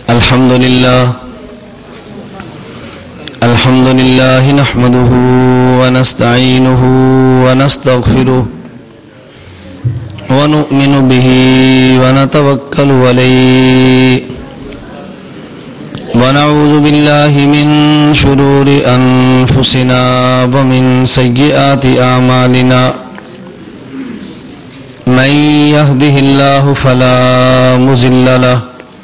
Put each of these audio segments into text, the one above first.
الحمد لله نحمده ونستعينه ونستغفره ونؤمن به ونتوكل عليه ونعوذ بالله من شرور أنفسنا ومن سيئات أعمالنا من يهده الله فلا مضل له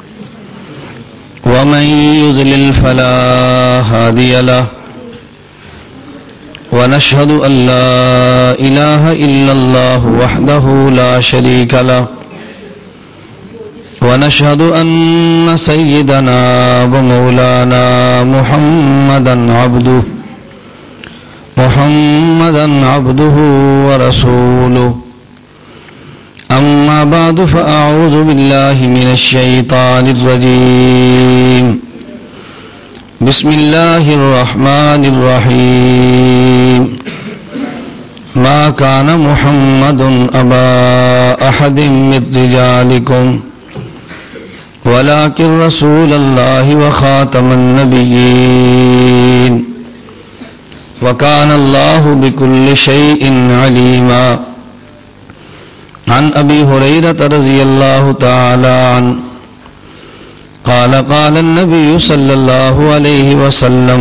ومن يضلل فلا هادي له ونشهد أن لا إله إلا الله وحده لا شريك له ونشهد أن سيدنا ومولانا محمدا عبده ورسوله أما بعد فأعوذ بالله من الشيطان الرجيم بسم الله الرحمن الرحيم ما كان محمد أبا أحد من رجالكم ولكن رسول الله وخاتم النبيين وكان الله بكل شيء عليما عن أبي هريرة رضي الله تعالى عنه قال النبي صلى الله عليه وسلم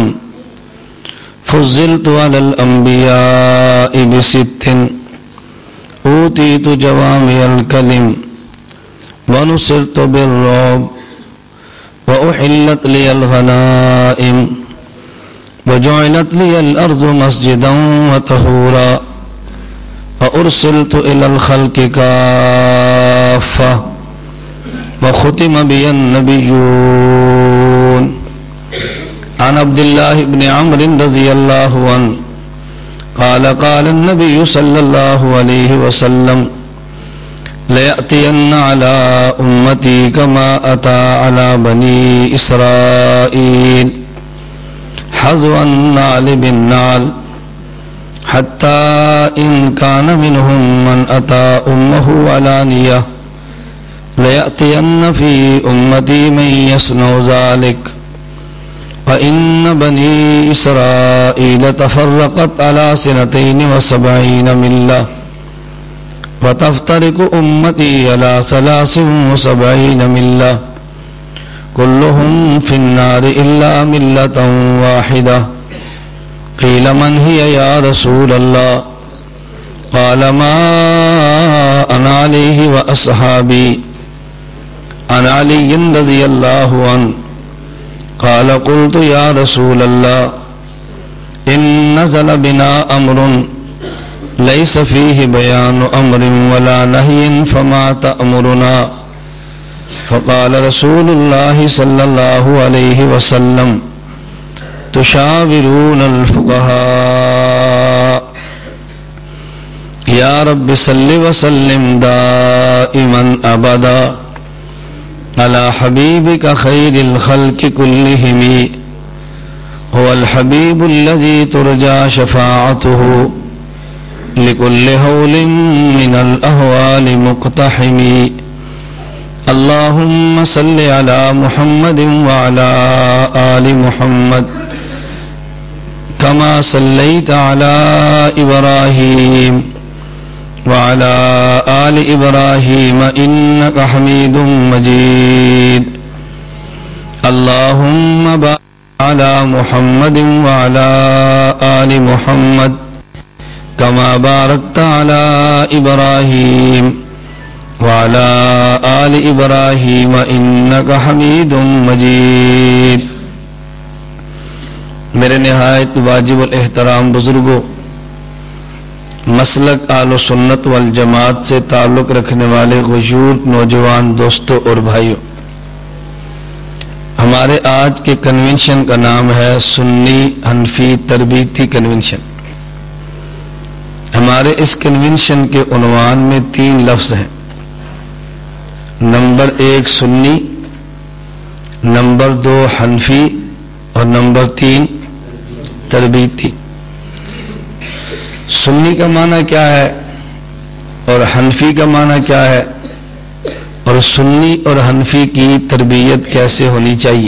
فضلت على الأنبياء بست أوتيت جوامع الكلم ونصرت بالرعب وأحلت لي الغنائم وجعلت لي الأرض مسجدا وطهورا وأرسلت إلى الخلق كافة وختم بي النبيون. عن عبد الله بن عمرو رضي الله عنه قال النبي صلى الله عليه وسلم ليأتين على أمتي كما أتى على بني إسرائيل حذو النعل بالنعل حتى إن كان منهم من أتى أمه علانية ليأتين في أمتي من يصنع ذلك وإن بني إسرائيل تفرقت على 72 ملة وتفترق أمتي على 73 ملة كلهم في النار إلا ملة واحدة. قيل من هي يا رسول الله؟ قال ما أنا عليه وأصحابي. عن علي رضي الله عنه قال قلت يا رسول الله إن نزل بنا أمر ليس فيه بيان أمر ولا نهي فما تأمرنا؟ فقال رسول الله صلى الله عليه وسلم تشاورون الفقهاء. يا رب صل وسلم دائما أبدا على حبيبك خير الخلق كلهم هو الحبيب الذي ترجى شفاعته لكل هول من الأهوال مقتحم. اللهم صل على محمد وعلى آل محمد كما صليت على إبراهيم وعلى آل إبراهيم إنك حميد مجيد. اللهم بارك على محمد وعلى آل محمد كما باركت على إبراهيم وعلى آل إبراهيم إنك حميد مجيد. میرے نہایت واجب الاحترام بزرگوں، مسلک اہل سنت والجماعت سے تعلق رکھنے والے غیور نوجوان دوستوں اور بھائیوں، ہمارے آج کے کنونشن کا نام ہے سنی حنفی تربیتی کنونشن. ہمارے اس کنونشن کے عنوان میں 3 لفظ ہیں. نمبر 1 سنی، نمبر 2 حنفی اور نمبر 3 تربیتی. سنی کا معنی کیا ہے اور حنفی کا معنی کیا ہے اور سنی اور حنفی کی تربیت کیسے ہونی چاہیے؟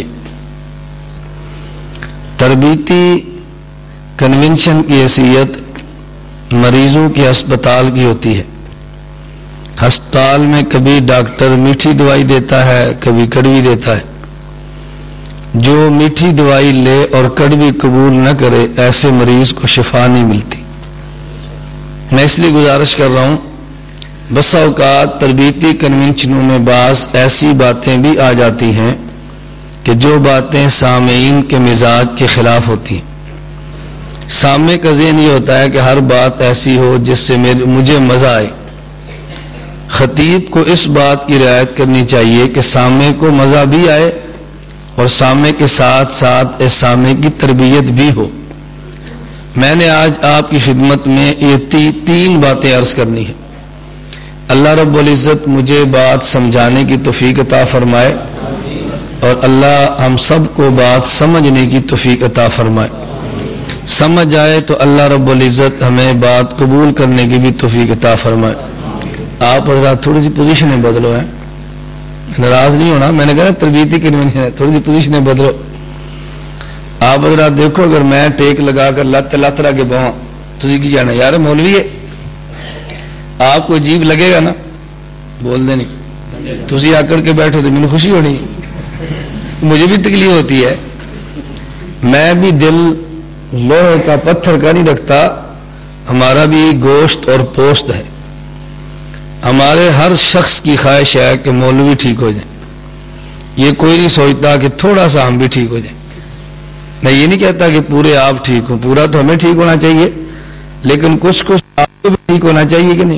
تربیتی کنونشن کی حیثیت مریضوں کے ہسپتال کی ہوتی ہے. ہسپتال میں کبھی ڈاکٹر میٹھی دوائی دیتا ہے، کبھی کڑوی دیتا ہے. جو میٹھی دوائی لے اور کڑوی قبول نہ کرے ایسے مریض کو شفا نہیں ملتی. میں اس لیے گزارش کر رہا ہوں، بسا اوقات تربیتی کنونشنوں میں بعض ایسی باتیں بھی آ جاتی ہیں کہ جو باتیں سامعین کے مزاج کے خلاف ہوتی ہیں. سامع کا ذہن یہ ہوتا ہے کہ ہر بات ایسی ہو جس سے مجھے مزہ آئے. خطیب کو اس بات کی رعایت کرنی چاہیے کہ سامع کو مزہ بھی آئے اور سامع کے ساتھ ساتھ اس سامع کی تربیت بھی ہو. میں نے آج آپ کی خدمت میں یہ تین باتیں عرض کرنی ہیں. اللہ رب العزت مجھے بات سمجھانے کی توفیق عطا فرمائے اور اللہ ہم سب کو بات سمجھنے کی توفیق عطا فرمائے. سمجھ آئے تو اللہ رب العزت ہمیں بات قبول کرنے کی بھی توفیق عطا فرمائے. آپ حضرات تھوڑی سی پوزیشنیں بدلو ہیں، ناراض نہیں ہونا، میں نے کہا تربیتی کنونشن ہے، تھوڑی سی پوزیشنیں بدلو. آپ حضرات دیکھو اگر میں ٹیک لگا کر لت رہ کے بہاں تو کی جانا یار مولوی ہے، آپ کو عجیب لگے گا نا، بول دیں نہیں تھی آکڑ کے بیٹھو تو مجھے خوشی ہونی، مجھے بھی تکلیف ہوتی ہے. میں بھی دل لوہے کا پتھر کا نہیں رکھتا، ہمارا بھی گوشت اور پوست ہے. ہمارے ہر شخص کی خواہش ہے کہ مولوی ٹھیک ہو جائیں. یہ کوئی نہیں سوچتا کہ تھوڑا سا ہم بھی ٹھیک ہو جائیں. میں یہ نہیں کہتا کہ پورے آپ ٹھیک ہوں، پورا تو ہمیں ٹھیک ہونا چاہیے، لیکن کچھ آپ کو بھی ٹھیک ہونا چاہیے کہ نہیں.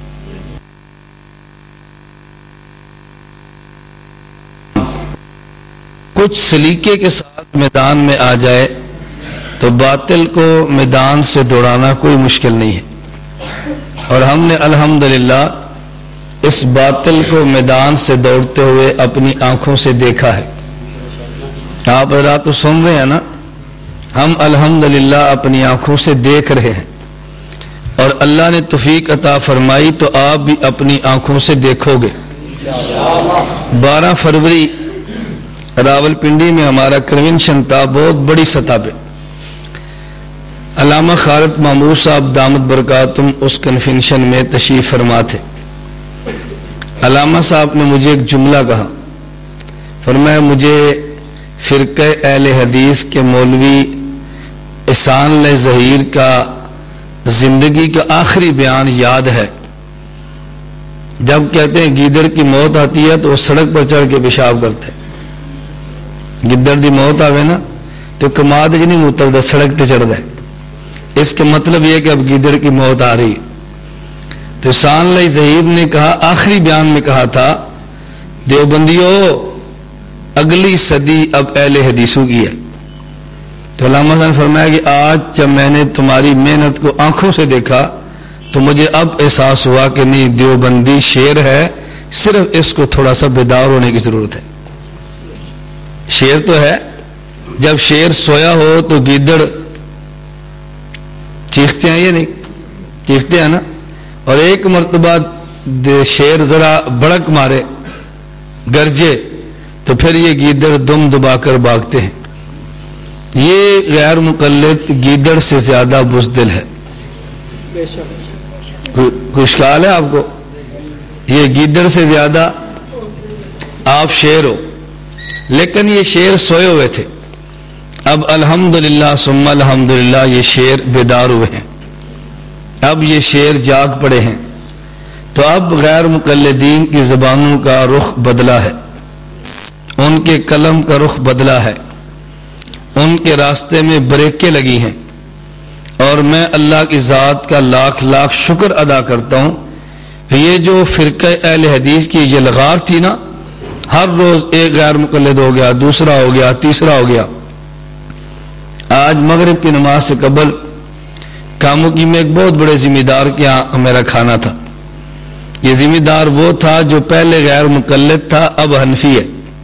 کچھ سلیقے کے ساتھ میدان میں آ جائے تو باطل کو میدان سے دوڑانا کوئی مشکل نہیں ہے. اور ہم نے الحمدللہ اس باطل کو میدان سے دوڑتے ہوئے اپنی آنکھوں سے دیکھا ہے. آپ حضرات تو سن رہے ہیں نا، ہم الحمدللہ اپنی آنکھوں سے دیکھ رہے ہیں اور اللہ نے توفیق عطا فرمائی تو آپ بھی اپنی آنکھوں سے دیکھو گے. 12 فروری راولپنڈی میں ہمارا کنونشن تھا، بہت بڑی سطح پہ. علامہ خالد محمود صاحب دامت برکاتہم اس کنونشن میں تشریف فرما تھے. علامہ صاحب نے مجھے ایک جملہ کہا، فرمایا مجھے فرقہ اہل حدیث کے مولوی احسان اللہ ظہیر کا زندگی کا آخری بیان یاد ہے. جب کہتے ہیں گیدڑ کی موت آتی ہے تو وہ سڑک پر چڑھ کے پیشاب کرتے. گدڑ دی موت آوے نا تو کماد جی نہیں اترتا، سڑک تے چڑھ دے. اس کا مطلب یہ کہ اب گیدڑ کی موت آ رہی. تو احسان اللہ ظہیر نے کہا، آخری بیان میں کہا تھا، دیوبندیوں اگلی صدی اب اہل حدیثوں کی ہے. تو علامہ صاحب نے فرمایا کہ آج جب میں نے تمہاری محنت کو آنکھوں سے دیکھا تو مجھے اب احساس ہوا کہ نہیں، دیوبندی شیر ہے، صرف اس کو تھوڑا سا بیدار ہونے کی ضرورت ہے. شیر تو ہے، جب شیر سویا ہو تو گیدڑ چیختے ہیں، یہ نہیں چیختے ہیں نا. اور ایک مرتبہ شیر ذرا بڑک مارے، گرجے، تو پھر یہ گیدڑ دم دبا کر بھاگتے ہیں. یہ غیر مقلد گیدڑ سے زیادہ بزدل ہے. خوش خیال ہے آپ کو؟ یہ گیدڑ سے زیادہ آپ شیر ہو. لیکن یہ شیر سوئے ہوئے تھے، اب الحمدللہ ثم الحمدللہ یہ شیر بیدار ہوئے ہیں، اب یہ شیر جاگ پڑے ہیں. تو اب غیر مقلدین کی زبانوں کا رخ بدلا ہے، ان کے قلم کا رخ بدلا ہے، ان کے راستے میں بریکیں لگی ہیں. اور میں اللہ کی ذات کا لاکھ لاکھ شکر ادا کرتا ہوں کہ یہ جو فرقہ اہل حدیث کی یلغار تھی نا، ہر روز ایک غیر مقلد ہو گیا، دوسرا ہو گیا، تیسرا ہو گیا. آج مغرب کی نماز سے قبل کاموں کی میں ایک بہت بڑے ذمہ دار کے یہاں میرا کھانا تھا. یہ ذمہ دار وہ تھا جو پہلے غیر مقلد تھا، اب حنفی ہے.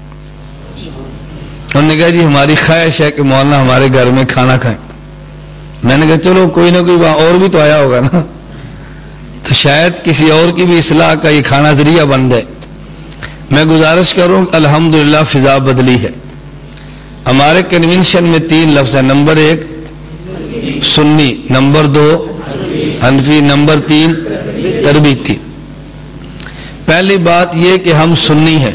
انہوں نے کہا جی ہماری خواہش ہے کہ مولانا ہمارے گھر میں کھانا کھائیں. میں نے کہا چلو کوئی نہ کوئی وہاں اور بھی تو آیا ہوگا نا، تو شاید کسی اور کی بھی اصلاح کا یہ کھانا ذریعہ بن جائے. میں گزارش کروں الحمدللہ فضا بدلی ہے. ہمارے کنونشن میں 3 لفظ ہیں. نمبر 1 سنی، نمبر 2 حنفی، نمبر 3 تربیتی. پہلی بات یہ کہ ہم سنی ہیں.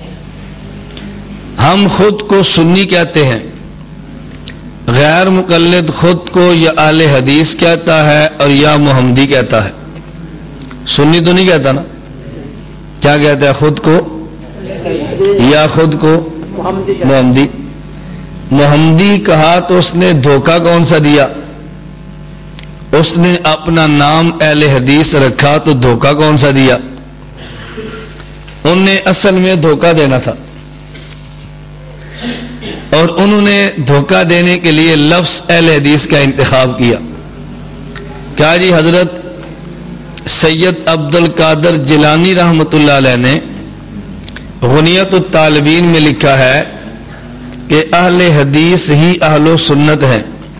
ہم خود کو سنی کہتے ہیں. غیر مقلد خود کو یا اہل حدیث کہتا ہے اور یا محمدی کہتا ہے. سنی تو نہیں کہتا نا. کیا کہتا ہے خود کو؟ یا خود کو محمدی. محمدی کہا تو اس نے دھوکہ کون سا دیا؟ اس نے اپنا نام اہل حدیث رکھا تو دھوکہ کون سا دیا؟ ان نے اصل میں دھوکہ دینا تھا، اور انہوں نے دھوکہ دینے کے لیے لفظ اہل حدیث کا انتخاب کیا. کیا جی حضرت سید عبد القادر جیلانی رحمۃ اللہ علیہ نے غنیت الطالبین میں لکھا ہے کہ اہل حدیث ہی اہل و سنت ہیں.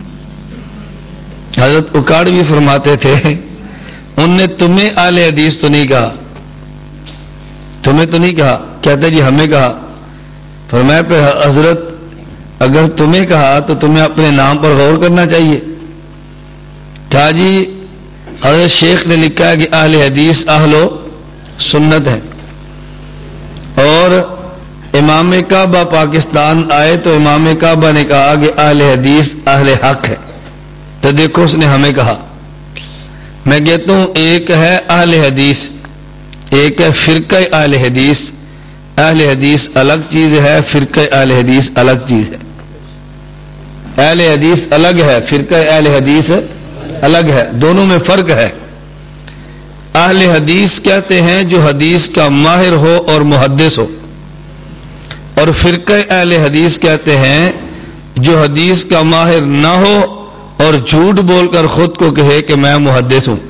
حضرت اکاڑوی فرماتے تھے ان نے تمہیں اہل حدیث تو نہیں کہا، تمہیں تو نہیں کہا. کہتے جی ہمیں کہا. فرمایا پہ حضرت اگر تمہیں کہا تو تمہیں اپنے نام پر غور کرنا چاہیے. کہا جی حضرت شیخ نے لکھا ہے کہ اہل حدیث اہل و سنت ہیں. اور امام کعبہ پاکستان آئے تو امام کعبہ نے کہا کہ اہل حدیث اہل حق ہے. تو دیکھو اس نے ہمیں کہا. میں کہتا ہوں ایک ہے اہل حدیث، ایک ہے فرقہ اہل حدیث. اہل حدیث الگ چیز ہے، فرقہ اہل حدیث الگ چیز ہے. اہل حدیث الگ ہے، فرقہ اہل حدیث الگ ہے. دونوں میں فرق ہے. اہل حدیث کہتے ہیں جو حدیث کا ماہر ہو اور محدث ہو، اور فرقہ اہل حدیث کہتے ہیں جو حدیث کا ماہر نہ ہو اور جھوٹ بول کر خود کو کہے کہ میں محدث ہوں.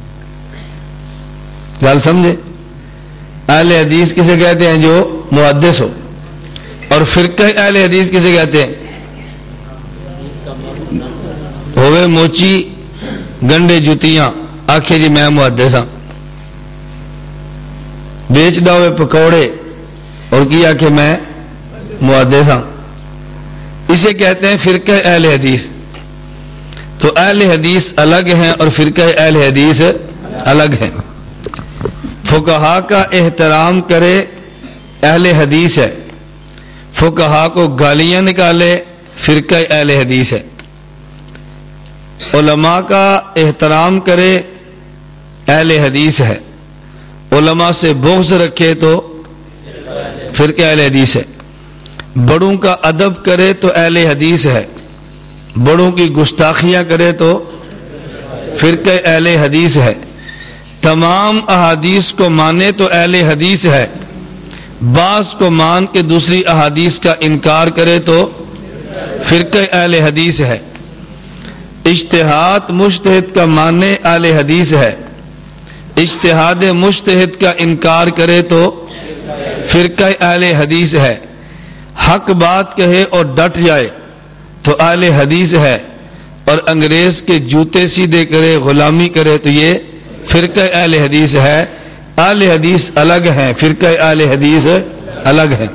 گل سمجھے؟ اہل حدیث کسے کہتے ہیں جو محدث ہو، اور فرقہ اہل حدیث کسے کہتے ہیں؟ ہوئے موچی گنڈے جتیاں آخے جی میں محدث ہاں. بیچ دا ہوئے پکوڑے اور کیا کہ میں محدث ہاں. اسے کہتے ہیں فرقہ اہل حدیث. تو اہل حدیث الگ ہیں اور فرقہ اہل حدیث الگ ہیں. فقہا کا احترام کرے اہل حدیث ہے، فقہا کو گالیاں نکالے فرقہ اہل حدیث ہے. علماء کا احترام کرے اہل حدیث ہے، علماء سے بغض رکھے تو فرقہ اہل حدیث ہے. بڑوں کا ادب کرے تو اہل حدیث ہے، بڑوں کی گستاخیاں کرے تو فرقہ اہل حدیث ہے. تمام احادیث کو مانے تو اہل حدیث ہے، بعض کو مان کے دوسری احادیث کا انکار کرے تو فرقہ اہل حدیث ہے. اجتہاد مجتہد کا ماننے اہل حدیث ہے، اجتہاد مجتہد کا انکار کرے تو فرقہ اہل حدیث ہے. حق بات کہے اور ڈٹ جائے تو اہل حدیث ہے، اور انگریز کے جوتے سیدھے کرے غلامی کرے تو یہ فرقہ اہل حدیث ہے. اہل حدیث الگ ہیں، فرقہ اہل حدیث الگ ہے.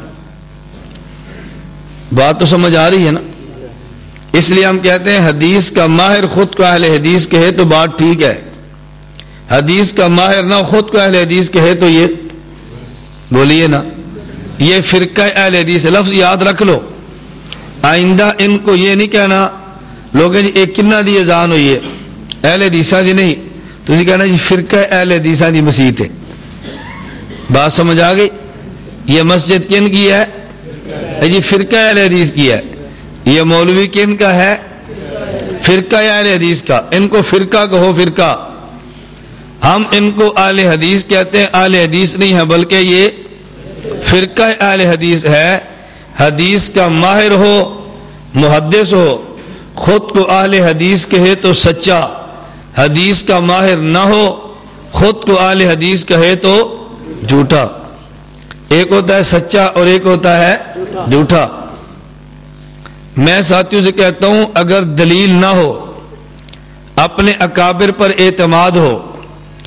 بات تو سمجھ آ رہی ہے نا؟ اس لیے ہم کہتے ہیں حدیث کا ماہر خود کو اہل حدیث کہے تو بات ٹھیک ہے، حدیث کا ماہر نہ خود کو اہل حدیث کہے تو یہ بولیے نا، یہ فرقہ اہل حدیث. لفظ یاد رکھ لو، آئندہ ان کو یہ نہیں کہنا لوگ جی ایک کنہ دی اذان ہوئی ہے اہل حدیثاں دی نہیں، تو یہ کہنا جی فرقہ اہل حدیثاں دی مسجد ہے. بات سمجھ آ گئی؟ یہ مسجد کن کی ہے؟ جی فرقہ اہل حدیث کی ہے. یہ مولوی کن کا ہے؟ فرقہ اہل حدیث کا. ان کو فرقہ کہو، فرقہ. ہم ان کو اہل حدیث کہتے ہیں، اہل حدیث نہیں ہے بلکہ یہ فرقہ اہل حدیث ہے. حدیث کا ماہر ہو، محدث ہو، خود کو اہل حدیث کہے تو سچا، حدیث کا ماہر نہ ہو، خود کو اہل حدیث کہے تو جھوٹا. ایک ہوتا ہے سچا اور ایک ہوتا ہے جھوٹا. میں ساتھیوں سے کہتا ہوں اگر دلیل نہ ہو، اپنے اکابر پر اعتماد ہو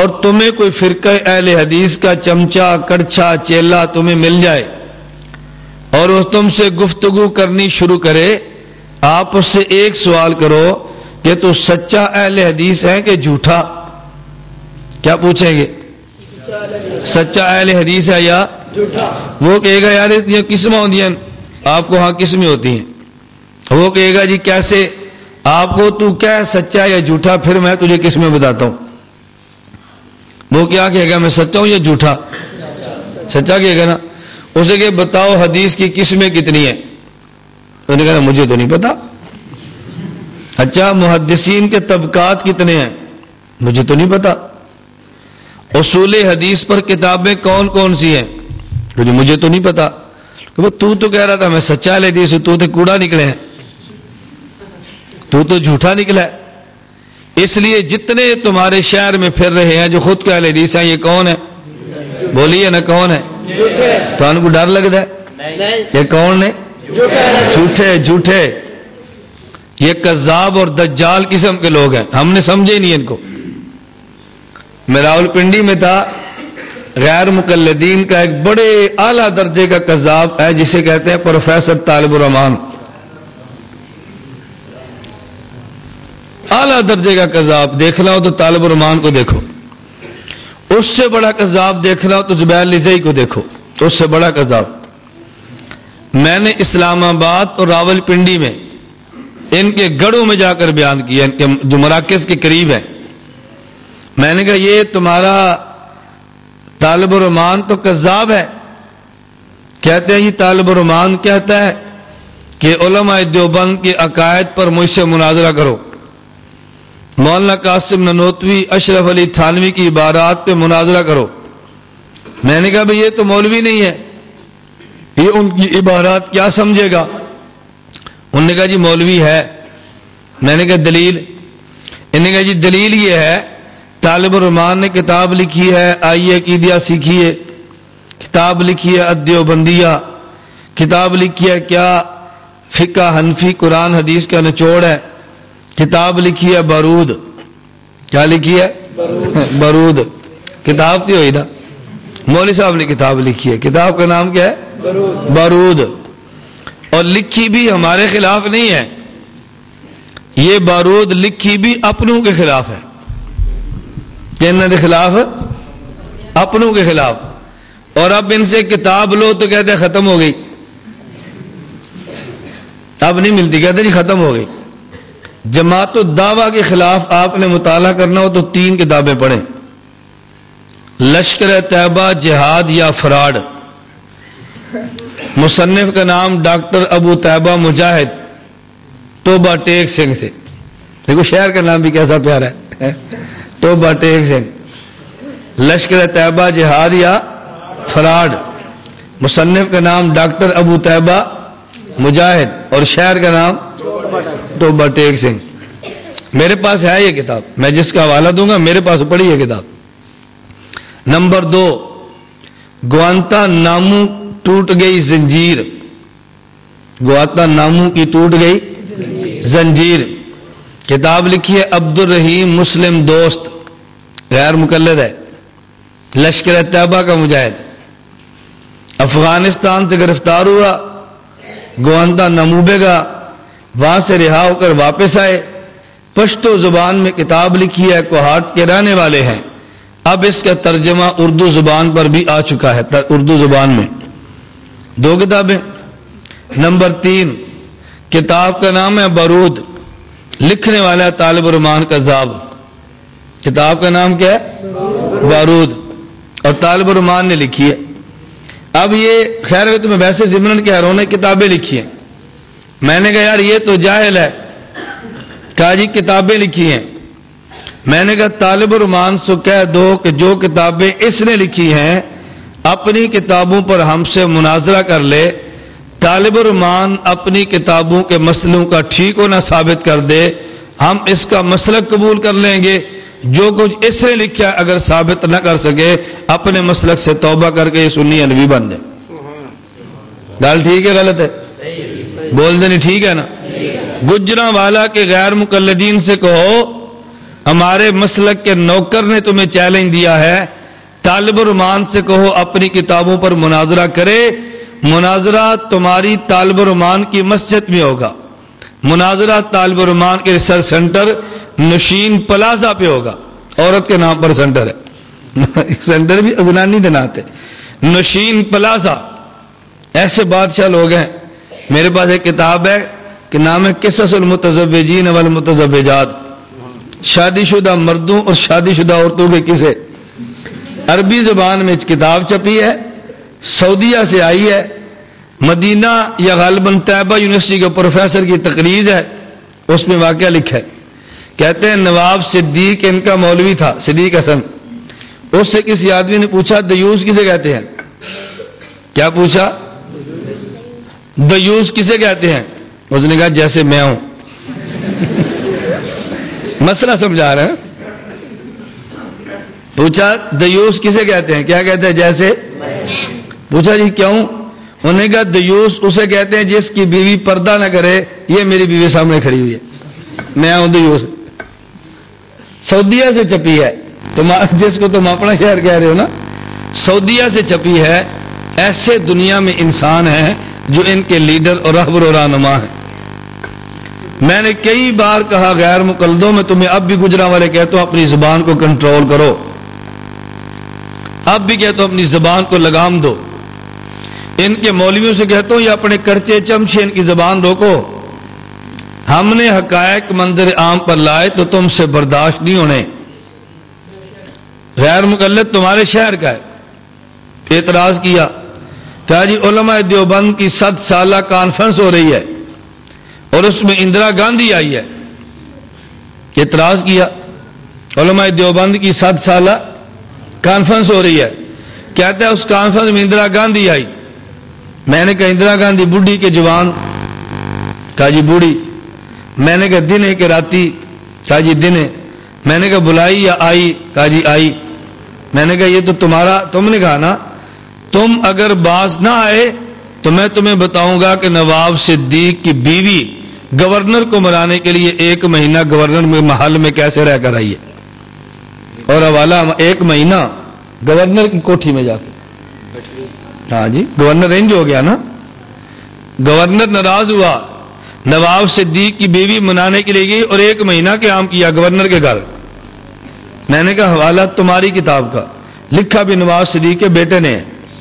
اور تمہیں کوئی فرقہ اہل حدیث کا چمچا کڑچھا چیلا تمہیں مل جائے اور وہ تم سے گفتگو کرنی شروع کرے، آپ اس سے ایک سوال کرو کہ تو سچا اہل حدیث ہے کہ جھوٹا؟ کیا پوچھیں گے؟ سچا اہل حدیث ہے یا جھوٹا؟ وہ کہے گا یار یہ قسمیں ہوتی ہیں، آپ کو ہاں قسمیں ہوتی ہیں۔ وہ کہے گا جی کیسے؟ آپ کو تو کیا سچا یا جھوٹا، پھر میں تجھے قسمیں بتاتا ہوں۔ وہ کیا کہے گا؟ میں سچا ہوں یا جھوٹا؟ سچا کہے گا نا۔ اسے کہ بتاؤ حدیث کی قسمیں کتنی ہیں؟ انہوں نے کہا مجھے تو نہیں پتا۔ اچھا محدثین کے طبقات کتنے ہیں؟ مجھے تو نہیں پتا۔ اصول حدیث پر کتابیں کون کون سی ہیں؟ مجھے تو نہیں پتا۔ تو کہہ رہا تھا میں سچا لے دی، تو کوڑا نکلے ہیں، تو جھوٹا نکلا ہے۔ اس لیے جتنے تمہارے شہر میں پھر رہے ہیں جو خود کے اہل حدیث ہیں، یہ کون ہے؟ بولیے نا کون ہے؟ تو ان کو ڈر لگتا ہے یہ کون نے؟ جھوٹے جھوٹے، یہ کذاب اور دجال قسم کے لوگ ہیں، ہم نے سمجھے نہیں ان کو۔ میں راولپنڈی میں تھا، غیر مقلدین کا ایک بڑے اعلیٰ درجے کا کذاب ہے جسے کہتے ہیں پروفیسر طالب الرحمان، اعلیٰ درجے کا کذاب۔ دیکھنا ہو تو طالب الرحمان کو دیکھو، اس سے بڑا کذاب دیکھنا ہو تو زبیر لزئی کو دیکھو، اس سے بڑا کذاب۔ میں نے اسلام آباد اور راولپنڈی میں ان کے گڑھوں میں جا کر بیان کیا، ان کے جو مراکز کے قریب ہیں۔ میں نے کہا یہ تمہارا طالب الرحمان تو کذاب ہے۔ کہتے ہیں یہ طالب الرحمان کہتا ہے کہ علماء دیوبند کے عقائد پر مجھ سے مناظرہ کرو، مولانا قاسم ننوتوی اشرف علی تھانوی کی عبارات پہ مناظرہ کرو۔ میں نے کہا بھئی یہ تو مولوی نہیں ہے، یہ ان کی عبارات کیا سمجھے گا؟ انہوں نے کہا جی مولوی ہے۔ میں نے کہا دلیل؟ انہوں نے کہا جی دلیل یہ ہے طالب الرحمان نے کتاب لکھی ہے آئیے عقیدہ سیکھیے، کتاب لکھی ہے الدیوبندیہ، کتاب لکھی ہے کیا فقہ حنفی قرآن حدیث کا نچوڑ ہے، کتاب لکھی ہے بارود۔ کیا لکھی ہے؟ بارود۔ کتاب تھی ہوئی نا، مولوی صاحب نے کتاب لکھی ہے، کتاب کا نام کیا ہے؟ بارود۔ اور لکھی بھی ہمارے خلاف نہیں ہے، یہ بارود لکھی بھی اپنوں کے خلاف ہے۔ کہنے کے خلاف؟ اپنوں کے خلاف۔ اور اب ان سے کتاب لو تو کہتے ہیں ختم ہو گئی، اب نہیں ملتی، کہتے ہیں جی ختم ہو گئی۔ جماعت الدعوہ کے خلاف آپ نے مطالعہ کرنا ہو تو 3 کتابیں پڑھیں، لشکر طیبہ، جہاد یا فراڈ۔ مصنف کا نام ڈاکٹر ابو طیبہ مجاہد، توبہ ٹیک سنگھ سے۔ دیکھو شہر کا نام بھی کیسا پیارا ہے، توبہ ٹیک سنگھ۔ لشکر طیبہ، جہاد یا فراڈ۔ مصنف کا نام ڈاکٹر ابو طیبہ مجاہد اور شہر کا نام توبہ ٹیک سنگھ۔ میرے پاس ہے یہ کتاب، میں جس کا حوالہ دوں گا میرے پاس پڑھی ہے کتاب۔ نمبر 2، گوانتا نامو ٹوٹ گئی زنجیر۔ گوانتا نامو کی ٹوٹ گئی زنجیر، کتاب لکھی ہے عبد الرحیم مسلم دوست، غیر مقلد ہے، لشکر طیبہ کا مجاہد۔ افغانستان سے گرفتار ہوا، گوانتا ناموبے کا، وہاں سے رہا ہو کر واپس آئے، پشتو زبان میں کتاب لکھی ہے، کوہاٹ کے رہنے والے ہیں۔ اب اس کا ترجمہ اردو زبان پر بھی آ چکا ہے، اردو زبان میں 2 کتابیں۔ نمبر 3، کتاب کا نام ہے بارود، لکھنے والا طالب الرحمان کذاب۔ کتاب کا نام کیا ہے؟ بارود، اور طالب الرحمان نے لکھی ہے۔ اب یہ خیر ہے تو میں ویسے ضمن کہہ رہا ہوں نے کتابیں لکھی ہیں۔ میں نے کہا یار یہ تو جاہل ہے، کہا جی کتابیں لکھی ہیں۔ میں نے کہا طالب الرحمان سے کہہ دو کہ جو کتابیں اس نے لکھی ہیں اپنی کتابوں پر ہم سے مناظرہ کر لے، طالب الرحمان اپنی کتابوں کے مسئلوں کا ٹھیک ہونا ثابت کر دے، ہم اس کا مسلک قبول کر لیں گے۔ جو کچھ اس نے لکھا اگر ثابت نہ کر سکے اپنے مسلک سے توبہ کر کے یہ سنی حنفی بن جائے۔ گل ٹھیک ہے غلط ہے؟ بول دیں ٹھیک ہے نا؟ گجراں والا کے غیر مقلدین سے کہو ہمارے مسلک کے نوکر نے تمہیں چیلنج دیا ہے، طالب الرحمان سے کہو اپنی کتابوں پر مناظرہ کرے۔ مناظرہ تمہاری طالب الرحمان کی مسجد میں ہوگا، مناظرہ طالب الرحمان کے ریسرچ سینٹر نشین پلازا پہ ہوگا، عورت کے نام پر سینٹر ہے، سینٹر بھی ازنانی دناتے، نشین پلازا۔ ایسے بادشاہ لوگ ہیں۔ میرے پاس ایک کتاب ہے کہ نام ہے قصص المتزوجین والمتزوجات، شادی شدہ مردوں اور شادی شدہ عورتوں کے قصے، عربی زبان میں کتاب چھپی ہے، سعودیہ سے آئی ہے، مدینہ یا غالباً طیبہ یونیورسٹی کے پروفیسر کی تقریر ہے، اس میں واقعہ لکھا ہے۔ کہتے ہیں نواب صدیق ان کا مولوی تھا، صدیق حسن۔ اس سے کسی آدمی نے پوچھا دیوس کسے کہتے ہیں؟ کیا پوچھا؟ دیوس کسے کہتے ہیں؟ اس نے کہا جیسے میں ہوں۔ مسئلہ سمجھا رہے ہیں؟ پوچھا دیوس کسے کہتے ہیں؟ کیا کہتے ہیں؟ جیسے۔ پوچھا جی کیوں؟ انہوں نے کہا دیوس اسے کہتے ہیں جس کی بیوی پردہ نہ کرے، یہ میری بیوی سامنے کھڑی ہوئی ہے، میں ہوں دیوس۔ سعودیہ سے چھپی ہے، جس کو تم اپنا شہر کہہ رہے ہو نا، سعودیہ سے چھپی ہے۔ ایسے دنیا میں انسان ہیں جو ان کے لیڈر اور رہبر و رہنما ہیں۔ میں نے کئی بار کہا غیر مقلدوں میں تمہیں اب بھی گجرا والے کہتا ہوں اپنی زبان کو کنٹرول کرو، اب بھی کہتا ہوں اپنی زبان کو لگام دو۔ ان کے مولویوں سے کہتا ہوں یہ اپنے کرچے چمچے ان کی زبان روکو۔ ہم نے حقائق منظر عام پر لائے تو تم سے برداشت نہیں ہونے۔ غیر مقلد تمہارے شہر کا ہے، اعتراض کیا، کہا جی علماء دیوبند کی 7 سالہ کانفرنس ہو رہی ہے اور اس میں اندرا گاندھی آئی ہے۔ اعتراض کیا، علماء دیوبند کی 7 سالہ کانفرنس ہو رہی ہے، کہتا ہے اس کانفرنس میں اندرا گاندھی آئی۔ میں نے کہا اندرا گاندھی بوڑھی کے جوان؟ کہا جی بوڑھی۔ میں نے کہا دن ہے کہ راتی؟ کہا جی دن ہے۔ میں نے کہا بلائی یا آئی؟ کہا جی آئی۔ میں نے کہا یہ تو تم نے کہا نا، تم اگر باز نہ آئے تو میں تمہیں بتاؤں گا کہ نواب صدیق کی بیوی گورنر کو منانے کے لیے 1 مہینہ گورنر میں محل میں کیسے رہ کر آئی ہے، اور حوالہ 1 مہینہ گورنر کی کوٹھی میں جا کے۔ ہاں جی گورنر رینج ہو گیا نا، گورنر ناراض ہوا، نواب صدیق کی بیوی منانے کے لیے گئی اور 1 مہینہ قیام کیا گورنر کے گھر۔ میں نے کہا حوالہ تمہاری کتاب کا، لکھا بھی نواب صدیق کے بیٹے نے ہے۔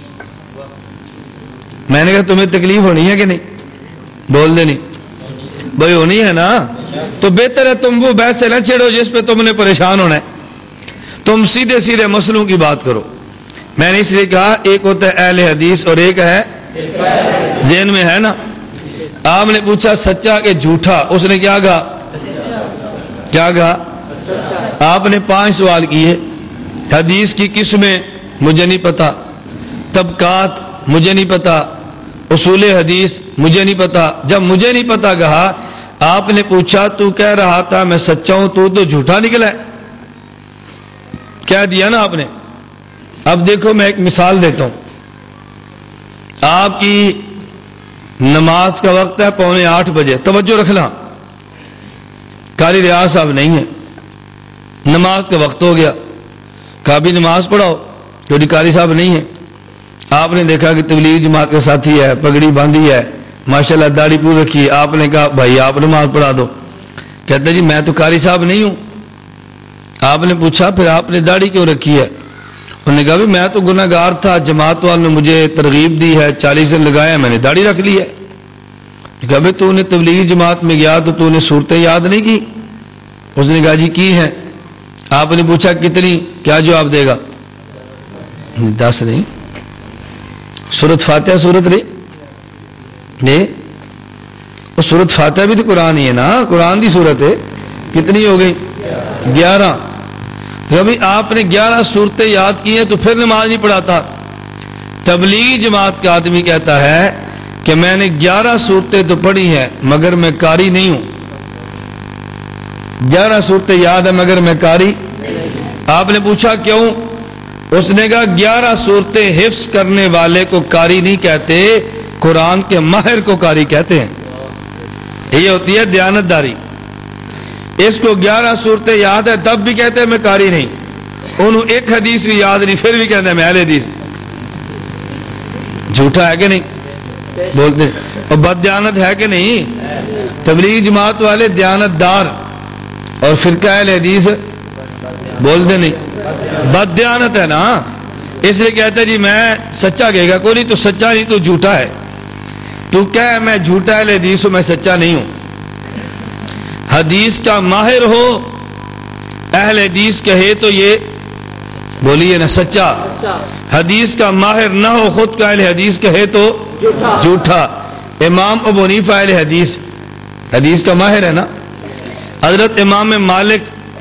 میں نے کہا تمہیں تکلیف ہونی ہے کہ نہیں؟ بول دے نہیں بھائی ہونی ہے نا، تو بہتر ہے تم وہ بحث سے نہ چھیڑو جس پہ تم نے پریشان ہونا ہے، تم سیدھے سیدھے مسئلوں کی بات کرو۔ میں نے اس لیے کہا ایک ہوتا ہے اہل حدیث اور ایک ہے ذہن میں ہے نا۔ آپ نے پوچھا سچا کہ جھوٹا، اس نے کیا کہا؟ کیا کہا؟ آپ نے 5 سوال کیے، حدیث کی قسمیں مجھے نہیں پتا، طبقات مجھے نہیں پتا، اصول حدیث مجھے نہیں پتا۔ جب مجھے نہیں پتا کہا، آپ نے پوچھا تو کہہ رہا تھا میں سچا ہوں، تو جھوٹا نکلا ہے، کہہ دیا نا آپ نے۔ اب دیکھو میں ایک مثال دیتا ہوں، آپ کی نماز کا وقت ہے 7:45 بجے، توجہ رکھنا، قاری ریاض صاحب نہیں ہے، نماز کا وقت ہو گیا، کہا بھی نماز پڑھاؤ، کیونکہ قاری صاحب نہیں ہے۔ آپ نے دیکھا کہ تبلیغ جماعت کا ساتھی ہے، پگڑی باندھی ہے، ماشاءاللہ داڑھی پور رکھی ہے، آپ نے کہا بھائی آپ نماز پڑھا دو، کہتا جی میں تو قاری صاحب نہیں ہوں۔ آپ نے پوچھا پھر آپ نے داڑھی کیوں رکھی ہے؟ انہوں نے کہا بھی میں تو گناہ گار تھا، جماعت والوں نے مجھے ترغیب دی ہے، 40 دن لگایا، میں نے داڑھی رکھ لی ہے۔ کہا بھی تو نے تبلیغ جماعت میں گیا تو نے صورتیں یاد نہیں کی؟ اس نے کہا جی کی ہیں۔ آپ نے پوچھا کتنی؟ کیا جواب دے گا؟ 10 نہیں، سورت فاتحہ سورت نہیں، وہ سورت فاتحہ بھی تو قرآن ہی ہے نا، قرآن دی سورت ہے، کتنی ہو گئی؟ 11۔ کبھی آپ نے 11 صورتیں یاد کی ہیں تو پھر نماز نہیں پڑھاتا۔ تبلیغ جماعت کا آدمی کہتا ہے کہ میں نے 11 صورتیں تو پڑھی ہیں مگر میں قاری نہیں ہوں، 11 صورتیں یاد ہیں مگر میں قاری۔ آپ نے پوچھا کیوں؟ اس نے کہا 11 صورتیں حفظ کرنے والے کو قاری نہیں کہتے، قرآن کے ماہر کو قاری کہتے ہیں، یہ ہوتی ہے دیانتداری۔ اس کو 11 صورتیں یاد ہے تب بھی کہتے ہیں میں قاری نہیں، انہوں ایک حدیث بھی یاد نہیں پھر بھی کہتے ہیں میں اہل حدیث۔ جھوٹا ہے کہ نہیں؟ بولتے اور بد دیانت ہے کہ نہیں؟ تبلیغ جماعت والے دیانت دار اور فرقہ اہل حدیث بولتے نہیں، بد دیانت ہے نا، اس لیے کہتے ہیں جی میں سچا کہے گا کوئی نہیں، تو سچا نہیں تو جھوٹا ہے، تو کہہ میں جھوٹا اہل حدیث ہوں، میں سچا نہیں ہوں۔ حدیث کا ماہر ہو اہل حدیث کہے تو یہ بولیے نا سچا، حدیث کا ماہر نہ ہو خود کا اہل حدیث کہے تو جھوٹا۔ امام ابو حنیفہ اہل حدیث کا ماہر ہے نا، حضرت امام مالک،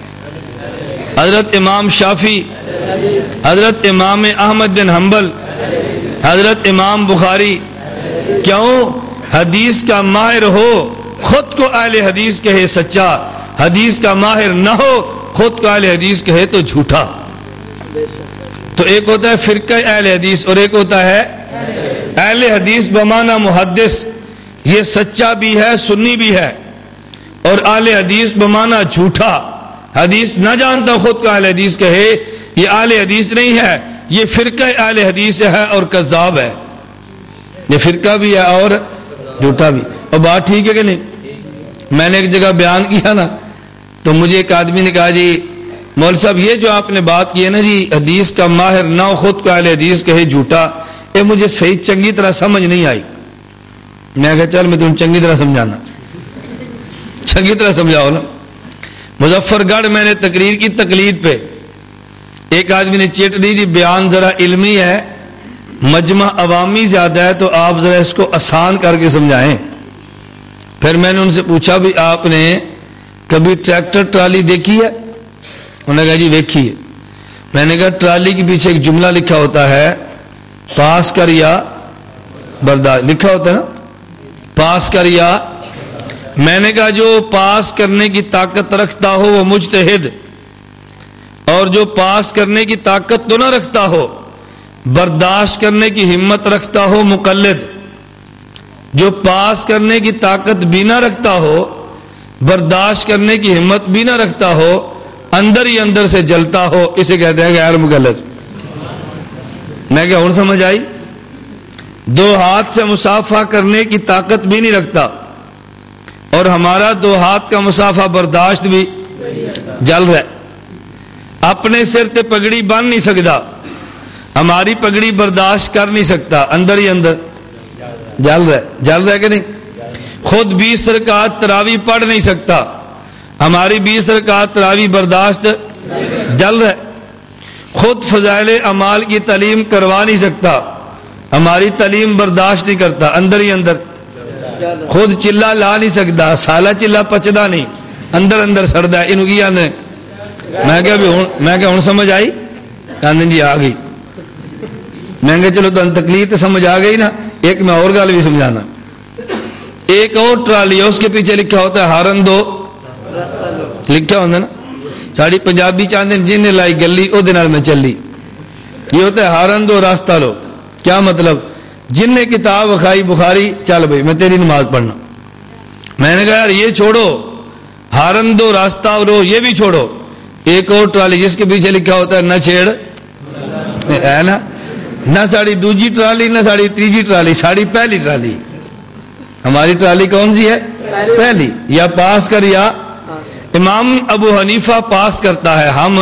حضرت امام شافعی، حضرت امام احمد بن حنبل، حضرت امام بخاری، کیوں؟ حدیث کا ماہر ہو خود کو اہل حدیث کہے سچا، حدیث کا ماہر نہ ہو خود کو اہل حدیث کہے تو جھوٹا۔ تو ایک ہوتا ہے فرقہ اہل حدیث اور ایک ہوتا ہے اہل حدیث بمعنی محدث، یہ سچا بھی ہے سنی بھی ہے، اور اہل حدیث بمعنی جھوٹا، حدیث نہ جانتا خود کو اہل حدیث کہے، یہ اہل حدیث نہیں ہے، یہ فرقہ اہل حدیث ہے اور کذاب ہے، یہ فرقہ بھی ہے اور جھوٹا بھی۔ اور بات ٹھیک ہے کہ نہیں؟ میں نے ایک جگہ بیان کیا نا تو مجھے ایک آدمی نے کہا جی مول صاحب یہ جو آپ نے بات کی ہے نا جی حدیث کا ماہر نہ خود کو اہل حدیث کہے جھوٹا، یہ مجھے صحیح چنگی طرح سمجھ نہیں آئی۔ میں کہا چل میں تمہیں چنگی طرح سمجھانا، چنگی طرح سمجھاؤ نا۔ مظفر گڑھ میں نے تقریر کی تقلید پہ، ایک آدمی نے چیٹ دی جی بیان ذرا علمی ہے مجمع عوامی زیادہ ہے تو آپ ذرا اس کو آسان کر کے سمجھائیں۔ پھر میں نے ان سے پوچھا بھی آپ نے کبھی ٹریکٹر ٹرالی دیکھی ہے؟ انہوں نے کہا جی دیکھی ہے۔ میں نے کہا ٹرالی کے پیچھے ایک جملہ لکھا ہوتا ہے پاس کر یا برداشت، لکھا ہوتا ہے نا پاس کر یا، میں نے کہا جو پاس کرنے کی طاقت رکھتا ہو وہ مجتہد، اور جو پاس کرنے کی طاقت تو نہ رکھتا ہو برداشت کرنے کی ہمت رکھتا ہو مقلد، جو پاس کرنے کی طاقت بھی نہ رکھتا ہو برداشت کرنے کی ہمت بھی نہ رکھتا ہو اندر ہی اندر سے جلتا ہو اسے کہتے ہیں غیر مقلد۔ میں کیا اور سمجھ آئی؟ دو ہاتھ سے مصافحہ کرنے کی طاقت بھی نہیں رکھتا اور ہمارا دو ہاتھ کا مصافحہ برداشت بھی جل رہا ہے، اپنے سر تے پگڑی باندھ نہیں سکتا، ہماری پگڑی برداشت کر نہیں سکتا، اندر ہی اندر جل رہا ہے کہ نہیں؟ خود 20 رکعت تراویح پڑھ نہیں سکتا، ہماری 20 رکعت تراویح برداشت جل رہا ہے، خود فضائل اعمال کی تعلیم کروا نہیں سکتا، ہماری تعلیم برداشت نہیں کرتا، اندر ہی اندر، خود چلا لا نہیں سکتا، سالہ چلا پچدا نہیں، اندر اندر سڑدا ہے، انہوں کی آنے میں کہ ہوں سمجھ آئی؟ آندن جی آ گئی۔ میں کہ چلو تو تکلیف تو سمجھ آ گئی نا، ایک میں اور گل بھی سمجھانا۔ ایک اور ٹرالی ہے اس کے پیچھے لکھا ہوتا ہے ہارن دو، لکھا ہوتا ہے نا، ساری پنجابی چاہتے ہیں جن لائی گلی او دے نال میں چلی، یہ ہوتا ہے ہارن دو راستہ لو، کیا مطلب؟ جن نے کتاب وکھائی بخاری چل بھائی میں تیری نماز پڑھنا، میں نے کہا یار یہ چھوڑو ہارن دو راستہ رو، یہ بھی چھوڑو، ایک اور ٹرالی جس کے پیچھے لکھا ہوتا ہے نہ چھیڑ، ہے نا، نہ ساڑی دوجی ٹرالی نہ ساڑی تیجی ٹرالی، ساڑی پہلی ٹرالی، ہماری ٹرالی کون سی ہے؟ پہلی، یا پاس کر یا، امام ابو حنیفہ پاس کرتا ہے ہم،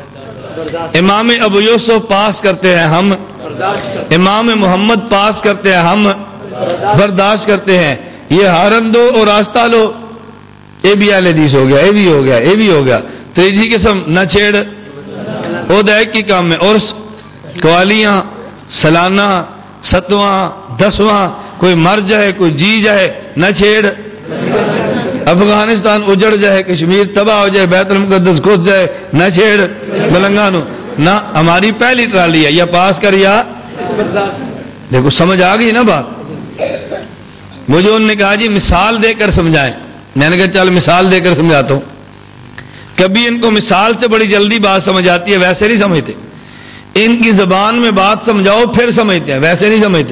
امام ابو یوسف پاس کرتے ہیں ہم، امام محمد پاس کرتے ہیں ہم برداشت کرتے ہیں، یہ ہارن دو اور راستہ لو، یہ بھی اہل حدیث ہو گیا، یہ بھی ہو گیا، یہ بھی ہو گیا۔ تیجی قسم نہ چھیڑ وہ ایک کی کام میں، اور قوالیاں سالانہ 7واں 10واں کوئی مر جائے کوئی جی جائے نہ چھیڑ، افغانستان اجڑ جائے کشمیر تباہ ہو جائے بیت المقدس گھس جائے نہ چھیڑ بلنگانو، نہ ہماری پہلی ٹرالی ہے، یا پاس کر یا دیکھو سمجھ آ گئی نا بات۔ مجھے انہوں نے کہا جی مثال دے کر سمجھائیں، میں نے کہا چل مثال دے کر سمجھاتا ہوں۔ کبھی ان کو مثال سے بڑی جلدی بات سمجھ آتی ہے، ویسے نہیں سمجھتے، ان کی زبان میں بات سمجھاؤ پھر سمجھتے ہیں، ویسے نہیں سمجھتے۔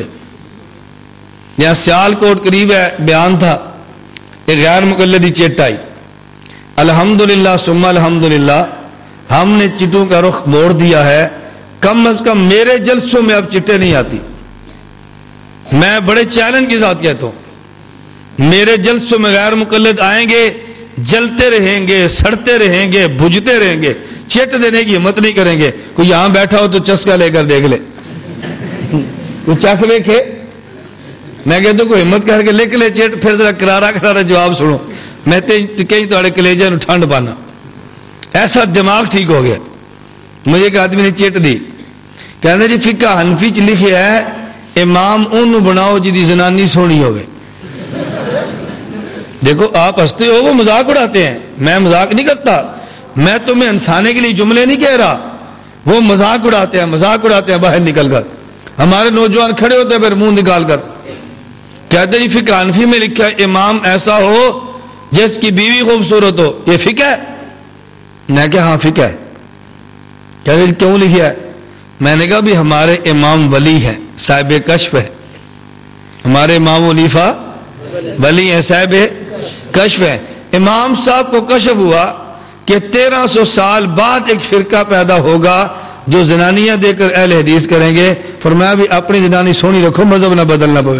یہاں سیال کوٹ قریب ہے بیان تھا، ایک غیر مقلدی چٹ آئی، الحمدللہ ثم الحمدللہ ہم نے چٹوں کا رخ موڑ دیا ہے. کم از کم میرے جلسوں میں اب چٹیں نہیں آتی. میں بڑے چیلنج کے ساتھ کہتا ہوں، میرے جلسوں میں غیر مقلد آئیں گے، جلتے رہیں گے، سڑتے رہیں گے، بجھتے رہیں گے، چٹ دینے کی ہمت نہیں کریں گے. کوئی یہاں بیٹھا ہو تو چسکا لے کر دیکھ لے، کوئی چکھ دیکھے. میں کہتا ہوں کوئی ہمت کر کے لکھ لے چٹ، پھر ذرا کرارا کرارا جواب سنو. میں کہیں تھوڑے کلیجے نو ٹھنڈ پانا. ایسا دماغ ٹھیک ہو گیا. مجھے ایک آدمی نے چٹ دی، کہتے جی فقہ حنفی چ لکھا ہے امام انہوں بناؤ جی دی زنانی سونی ہوگی. دیکھو آپ ہنستے ہو، وہ مذاق اڑاتے ہیں، میں مذاق نہیں کرتا. میں تمہیں ہنسانے کے لیے جملے نہیں کہہ رہا. وہ مذاق اڑاتے ہیں باہر نکل کر. ہمارے نوجوان کھڑے ہوتے ہیں پھر منہ نکال کر کہتے جی فقہ حنفی میں لکھا ہے امام ایسا ہو جس کی بیوی خوبصورت ہو. یہ فقہ ہے؟ میں کہا ہاں فقہ ہے. کہتے جی کیوں لکھا ہے؟ میں نے کہا بھی ہمارے امام ولی ہیں، صاحب کشف ہے. ہمارے امام حنیفہ ولی ہیں، صاحب کشف ہے. امام صاحب کو کشف ہوا کہ 1300 سال بعد ایک فرقہ پیدا ہوگا جو زنانیاں دے کر اہل حدیث کریں گے. فرمایا بھی اپنی زنانی سونی رکھو، مذہب نہ بدلنا پوے.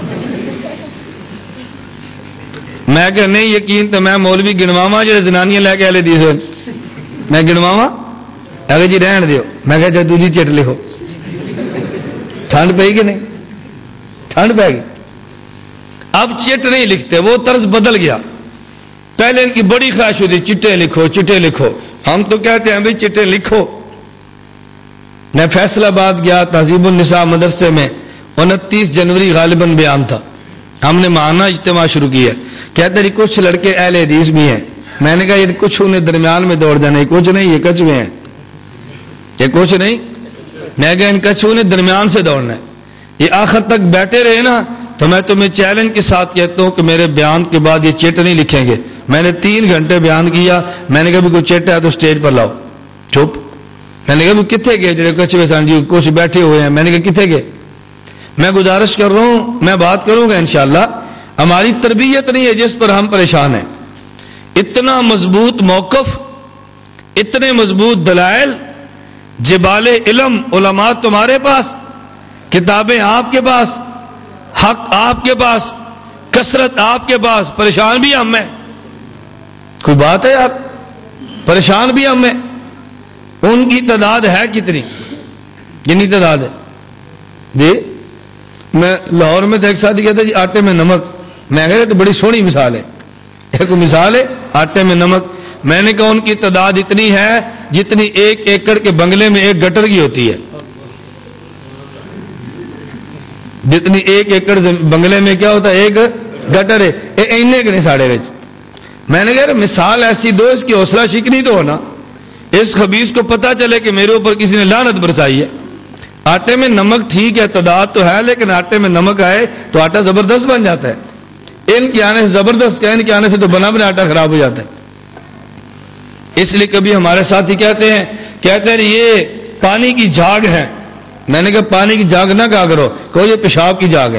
میں کہ نہیں یقین تو میں مولوی گنواوا جڑے زنانیاں لے کے اہل حدیث ہوئے. میں گنواوا؟ اگر جی رہن دیو. میں کہا چاہے دوجی چٹ لکھو. ٹھنڈ پئی کہ نہیں؟ ٹھنڈ پہ گئی. اب چٹ نہیں لکھتے، وہ طرز بدل گیا. پہلے ان کی بڑی خواہش ہوتی چٹے لکھو چٹے لکھو. ہم تو کہتے ہیں بھائی چٹے لکھو. میں فیصل آباد گیا، تہذیب النساء مدرسے میں 29 جنوری غالباً بیان تھا. ہم نے ماہانہ اجتماع شروع کیا. کہتے ہیں کچھ لڑکے اہل حدیث بھی ہیں. میں نے کہا یہ کچھ انہیں درمیان میں دوڑ جانا، کچھ نہیں، یہ کچھ میں ہیں، یہ کچھ نہیں. میں کہا ان کچھ انہیں درمیان سے دوڑنا ہے. یہ آخر تک بیٹھے رہے نا تو میں تمہیں چیلنج کے ساتھ کہتا ہوں کہ میرے بیان کے بعد یہ چٹ نہیں لکھیں گے. میں نے 3 گھنٹے بیان کیا. میں نے کہا بھی کوئی چٹ ہے تو سٹیج پر لاؤ. چپ. میں نے کہا بھی کتنے گئے جڑے کچھ سن جی کچھ بیٹھے ہوئے ہیں. میں نے کہا کتنے گئے؟ میں گزارش کر رہا ہوں، میں بات کروں گا انشاءاللہ. ہماری تربیت نہیں ہے جس پر ہم پریشان ہیں. اتنا مضبوط موقف، اتنے مضبوط دلائل، جبال علم، علماء تمہارے پاس، کتابیں آپ کے پاس، حق آپ کے پاس، کثرت آپ کے پاس، پریشان بھی ہم ہیں. کوئی بات ہے یار؟ پریشان بھی ہم ہیں. ان کی تعداد ہے کتنی؟ جتنی تعداد ہے جی. میں لاہور میں تھا، ایک ساتھی کہتا جی آٹے میں نمک. میں کہا تو بڑی سونی مثال ہے. ایک مثال ہے آٹے میں نمک. میں نے کہا ان کی تعداد اتنی ہے جتنی 1 ایکڑ کے بنگلے میں ایک گٹر کی ہوتی ہے. جتنی 1 ایکڑ بنگلے میں کیا ہوتا ہے؟ ایک گٹر ہے. اینے کے نہیں ساڑے وچ. میں نے کہا مثال ایسی دو اس کی حوصلہ شکنی تو ہونا. اس خبیث کو پتا چلے کہ میرے اوپر کسی نے لعنت برسائی ہے. آٹے میں نمک ٹھیک ہے، تعداد تو ہے، لیکن آٹے میں نمک آئے تو آٹا زبردست بن جاتا ہے. ان کے آنے سے زبردست کا، ان کے آنے سے تو بنا بنا آٹا خراب ہو جاتا ہے. اس لیے کبھی ہمارے ساتھی کہتے ہیں یہ پانی کی جھاگ ہے. میں نے کہا پانی کی جھاگ نہ کہا کرو، کہو یہ پیشاب کی جھاگ ہے.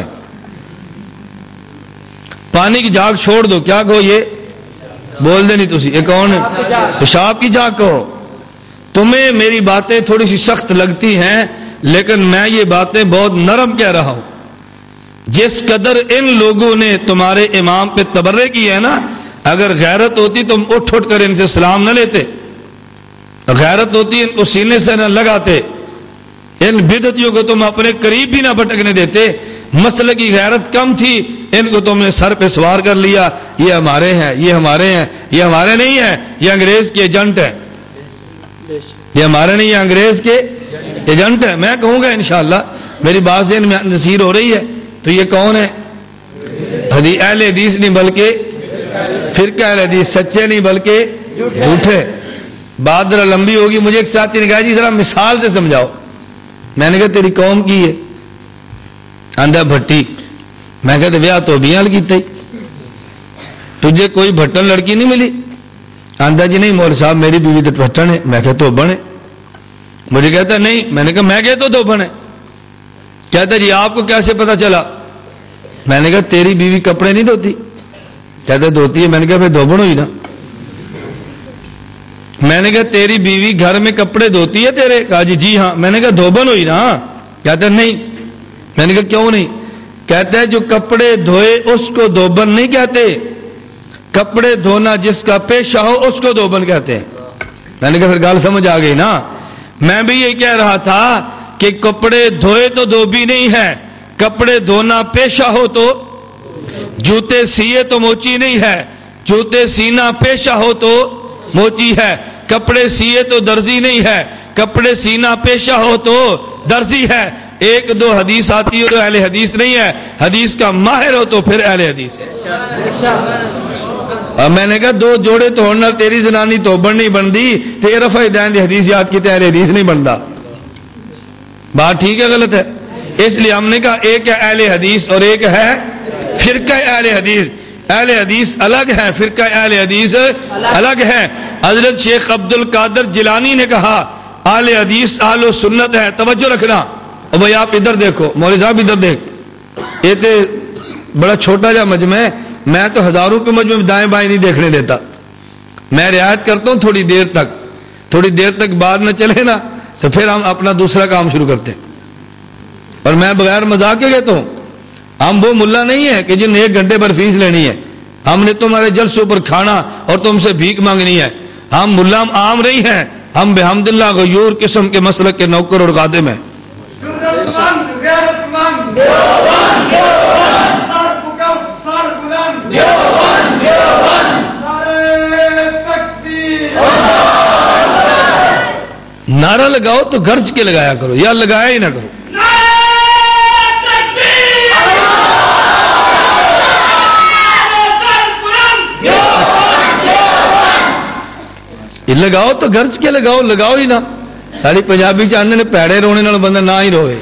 پانی کی جھاگ چھوڑ دو، کیا کہو؟ یہ بول دے نہیں تسی. یہ کون ہے؟ پیشاب کی جھاگ کہو. تمہیں میری باتیں تھوڑی سی سخت لگتی ہیں، لیکن میں یہ باتیں بہت نرم کہہ رہا ہوں. جس قدر ان لوگوں نے تمہارے امام پہ تبرے کی ہے نا، اگر غیرت ہوتی تم اٹھ کر ان سے سلام نہ لیتے. غیرت ہوتی ان کو سینے سے نہ لگاتے. ان بدعتیوں کو تم اپنے قریب بھی نہ بھٹکنے دیتے. مسئلے کی غیرت کم تھی، ان کو تم نے سر پہ سوار کر لیا. یہ ہمارے ہیں، یہ ہمارے ہیں. یہ ہمارے نہیں ہیں، یہ انگریز کے ایجنٹ ہیں. یہ ہمارے نہیں، یہ انگریز کے ایجنٹ ہیں. میں کہوں گا انشاءاللہ، میری بات ذہن میں نصیر ہو رہی ہے تو یہ کون ہے؟ اہل حدیث نہیں بلکہ فرقہ اہل حدیث. سچے نہیں بلکہ جھوٹے. بات ذرا لمبی ہوگی. مجھے ایک ساتھی نے کہا جی ذرا مثال سے سمجھاؤ. میں نے کہا تیری قوم کی ہے؟ آندھا بھٹی. میں کہتے ویاہ تو بھی حال کیتا ہی، تجھے کوئی بھٹن لڑکی نہیں ملی؟ آندھا جی نہیں مول صاحب میری بیوی تو بھٹن ہے. میں کہتا تو بنے. مجھے کہتا نہیں. میں نے کہا میں کہتا تو بنے. کہتا جی آپ کو کیسے پتا چلا؟ میں نے کہا تیری بیوی کپڑے نہیں دھوتی؟ کہتا دھوتی ہے. میں نے کہا پھر دھوبن ہوئی نا. میں نے کہا تیری بیوی گھر میں کپڑے دھوتی ہے تیرے؟ کہا جی ہاں۔ میں نے کہا دھوبن ہوئی نا؟ کہتا ہے نہیں۔ میں نے کہا کیوں نہیں؟ کہتا ہے جو کپڑے دھوئے اس کو دھوبن نہیں کہتے، کپڑے دھونا جس کا پیشہ ہو اس کو دھوبن کہتے ہیں۔ میں نے کہا پھر گال سمجھ آ گئی نا۔ میں بھی یہ کہہ رہا تھا کہ کپڑے دھوئے تو دھوبی نہیں ہے، کپڑے دھونا پیشہ ہو تو، جوتے سیے تو موچی نہیں ہے، جوتے سینا پیشہ ہو تو موچی ہے، کپڑے سیے تو درزی نہیں ہے، کپڑے سینا پیشہ ہو تو درزی ہے۔ ایک دو حدیث آتی ہو تو اہل حدیث نہیں ہے، حدیث کا ماہر ہو تو پھر اہل حدیث ہے۔ اور میں نے کہا دو جوڑے تو ہونا تیری زنانی تو بن نہیں بندی، تے رفع دین دی حدیث یاد کی تے اہل حدیث نہیں بنتا۔ بات ٹھیک ہے غلط ہے؟ اس لیے ہم نے کہا ایک ہے اہل حدیث اور ایک ہے فرقہ اہل حدیث۔ اہل حدیث الگ ہے، فرقہ اہل حدیث الگ ہے۔ حضرت شیخ عبد القادر جیلانی نے کہا اہل حدیث اہل و سنت ہے۔ توجہ رکھنا۔ اور بھائی آپ ادھر دیکھو، مولوی صاحب ادھر دیکھ، یہ تو بڑا چھوٹا جا مجمع ہے، میں تو ہزاروں کے مجمع میں دائیں بائیں نہیں دیکھنے دیتا، میں رعایت کرتا ہوں تھوڑی دیر تک، تھوڑی دیر تک بعد نہ چلے نا تو پھر ہم اپنا دوسرا کام شروع کرتے ہیں۔ اور میں بغیر مذاق کے کہتا ہوں، ہم وہ ملا نہیں ہے کہ جن 1 گھنٹے پر فیس لینی ہے، ہم نے تمہارے جلسے پر کھانا اور تم سے بھیک مانگنی ہے۔ ہم ملا عام نہیں ہیں، ہم بحمداللہ غیور قسم کے مسلک کے نوکر اور خادم ہیں۔ نعرہ لگاؤ تو گرج کے لگایا کرو یا لگایا ہی نہ کرو۔ لگاؤ تو گرج کے لگاؤ، لگاؤ ہی نہ۔ ساری پنجابی چاہتے نے پیڑے رونے نال بندہ نہ ہی روے۔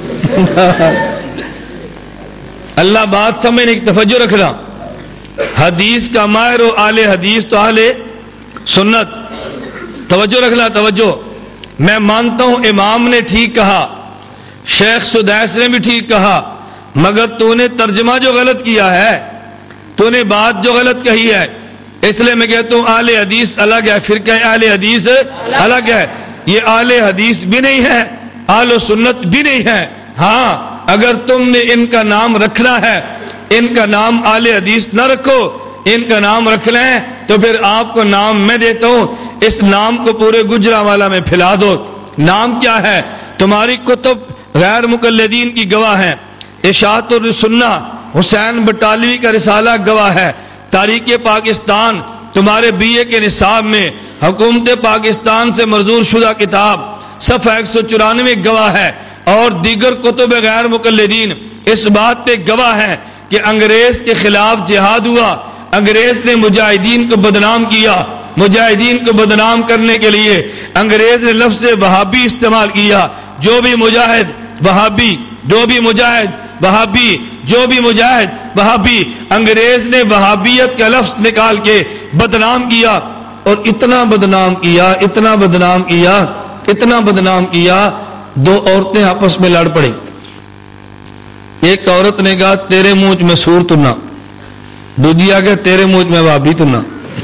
اللہ بات سمجھنے کی توجہ رکھنا۔ حدیث کا ماہر و اہل حدیث تو اہل سنت۔ توجہ رکھنا، توجہ۔ میں مانتا ہوں امام نے ٹھیک کہا، شیخ سدیس نے بھی ٹھیک کہا، مگر تو نے ترجمہ جو غلط کیا ہے، تو نے بات جو غلط کہی ہے، اس لیے میں کہتا ہوں اہل حدیث الگ ہے، فرقہ اہل حدیث الگ ہے۔ یہ اہل حدیث بھی نہیں ہے، اہل و سنت بھی نہیں ہے۔ ہاں اگر تم نے ان کا نام رکھنا ہے، ان کا نام اہل حدیث نہ رکھو، ان کا نام رکھنا ہے تو پھر آپ کو نام میں دیتا ہوں، اس نام کو پورے گجرانوالہ میں پھیلا دو۔ نام کیا ہے؟ تمہاری کتب غیر مقلدین کی گواہ ہیں، اشاعت السنہ حسین بٹالوی کا رسالہ گواہ ہے، تاریخ پاکستان تمہارے BA کے نصاب میں حکومت پاکستان سے منظور شدہ کتاب صفحہ 194 گواہ ہے، اور دیگر کتب غیر مقلدین اس بات پہ گواہ ہے کہ انگریز کے خلاف جہاد ہوا، انگریز نے مجاہدین کو بدنام کیا، مجاہدین کو بدنام کرنے کے لیے انگریز نے لفظ وہابی استعمال کیا۔ جو بھی مجاہد وہابی، جو بھی مجاہد وہابی، جو بھی مجاہد وہابی، انگریز نے وہابیت کا لفظ نکال کے بدنام کیا، اور اتنا بدنام کیا، اتنا بدنام کیا، اتنا بدنام کیا، 2 عورتیں آپس میں لڑ پڑیں۔ ایک عورت نے کہا تیرے منہ میں سور تنا، دوسری آ گیا تیرے منہ میں وہابی تنا۔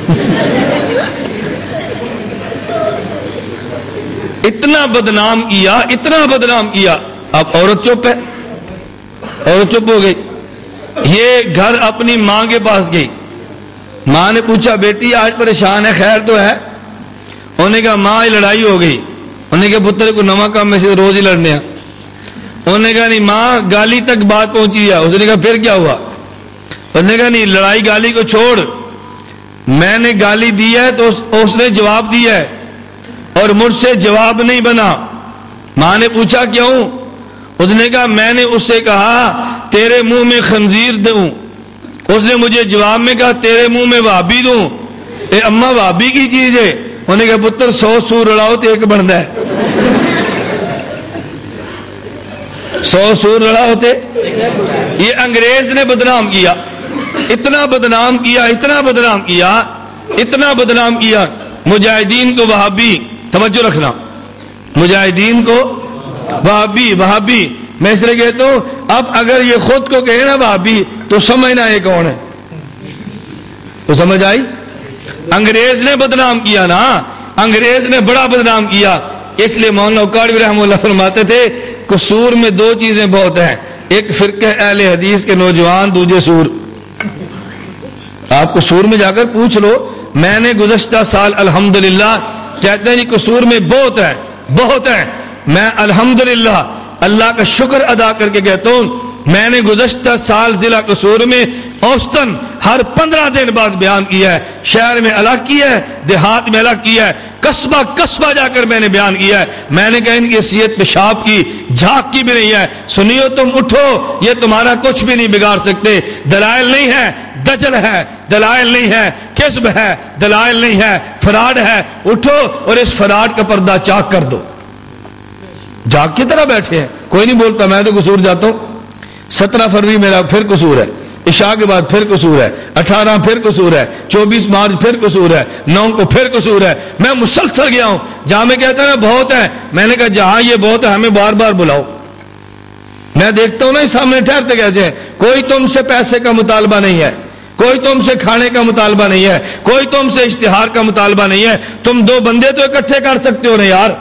اتنا بدنام کیا، اتنا بدنام کیا۔ اب عورت چپ ہے، عورت چپ ہو گئی۔ یہ گھر اپنی ماں کے پاس گئی، ماں نے پوچھا بیٹی آج پریشان ہے، خیر تو ہے؟ انہوں نے کہا ماں یہ لڑائی ہو گئی۔ انہوں نے کہا پتر کو نواں کام میں سے روز ہی لڑنے ہیں۔ انہوں نے کہا نہیں ماں گالی تک بات پہنچی ہے۔ اس نے کہا پھر کیا ہوا؟ انہوں نے کہا نہیں لڑائی گالی کو چھوڑ، میں نے گالی دی ہے تو اس نے جواب دیا ہے اور مجھ سے جواب نہیں بنا۔ ماں نے پوچھا کیوں؟ اس نے کہا میں نے اس سے کہا تیرے منہ میں خنزیر دوں، اس نے مجھے جواب میں کہا تیرے منہ میں وہابی دوں۔ اے اماں وہابی کی چیز ہے؟ انہوں نے کہا پتر 100 سور لڑاؤ تو ایک بنتا ہے، 100 سور لڑا ہوتے۔ یہ انگریز نے بدنام کیا، اتنا بدنام کیا، اتنا بدنام کیا، اتنا بدنام کیا مجاہدین کو وہابی۔ توجہ رکھنا، مجاہدین کو وہابی، وہابی۔ میں اس لیے کہتا ہوں اب اگر یہ خود کو کہے نا وہابی تو سمجھنا یہ کون ہے، تو سمجھ آئی؟ انگریز نے بدنام کیا نا، انگریز نے بڑا بدنام کیا. اس لیے مولانا اکاڑوی رحمہ اللہ فرماتے تھے قصور میں دو چیزیں بہت ہیں، ایک فرقہ اہل حدیث کے نوجوان، دوسرے سور. آپ قصور میں جا کر پوچھ لو. میں نے گزشتہ سال الحمدللہ کہتے ہیں جی قصور میں بہت ہے، بہت ہے. میں الحمدللہ اللہ کا شکر ادا کر کے کہتا ہوں میں نے گزشتہ سال ضلع قصور میں اوسطاً ہر 15 دن بعد بیان کیا ہے. شہر میں الگ کیا ہے، دیہات میں الگ کیا ہے، قصبہ قصبہ جا کر میں نے بیان کیا ہے. میں نے کہا ان کی حیثیت پیشاب کی جھاگ کی بھی نہیں ہے. سنیو تم اٹھو، یہ تمہارا کچھ بھی نہیں بگاڑ سکتے. دلائل نہیں ہے، دجل ہے. دلائل نہیں ہے، کذب ہے. دلائل نہیں ہے، فراڈ ہے. اٹھو اور اس فراڈ کا پردہ چاک کر دو. جاگ کی طرح بیٹھے ہیں، کوئی نہیں بولتا. میں تو قصور جاتا ہوں. 17 فروری میرا پھر قصور ہے، عشاء کے بعد پھر قصور ہے، 18 پھر قصور ہے، 24 مارچ پھر قصور ہے، 9 کو پھر قصور ہے. میں مسلسل گیا ہوں. جہاں میں کہتا نا بہت ہے، میں نے کہا جہاں یہ بہت ہے ہمیں بار بار بلاؤ. میں دیکھتا ہوں نا اس سامنے ٹھہرتے کہتے ہیں کوئی تم سے پیسے کا مطالبہ نہیں ہے، کوئی تم سے کھانے کا مطالبہ نہیں ہے، کوئی تم سے اشتہار کا مطالبہ نہیں ہے. تم 2 بندے تو اکٹھے کر سکتے ہو نا یار،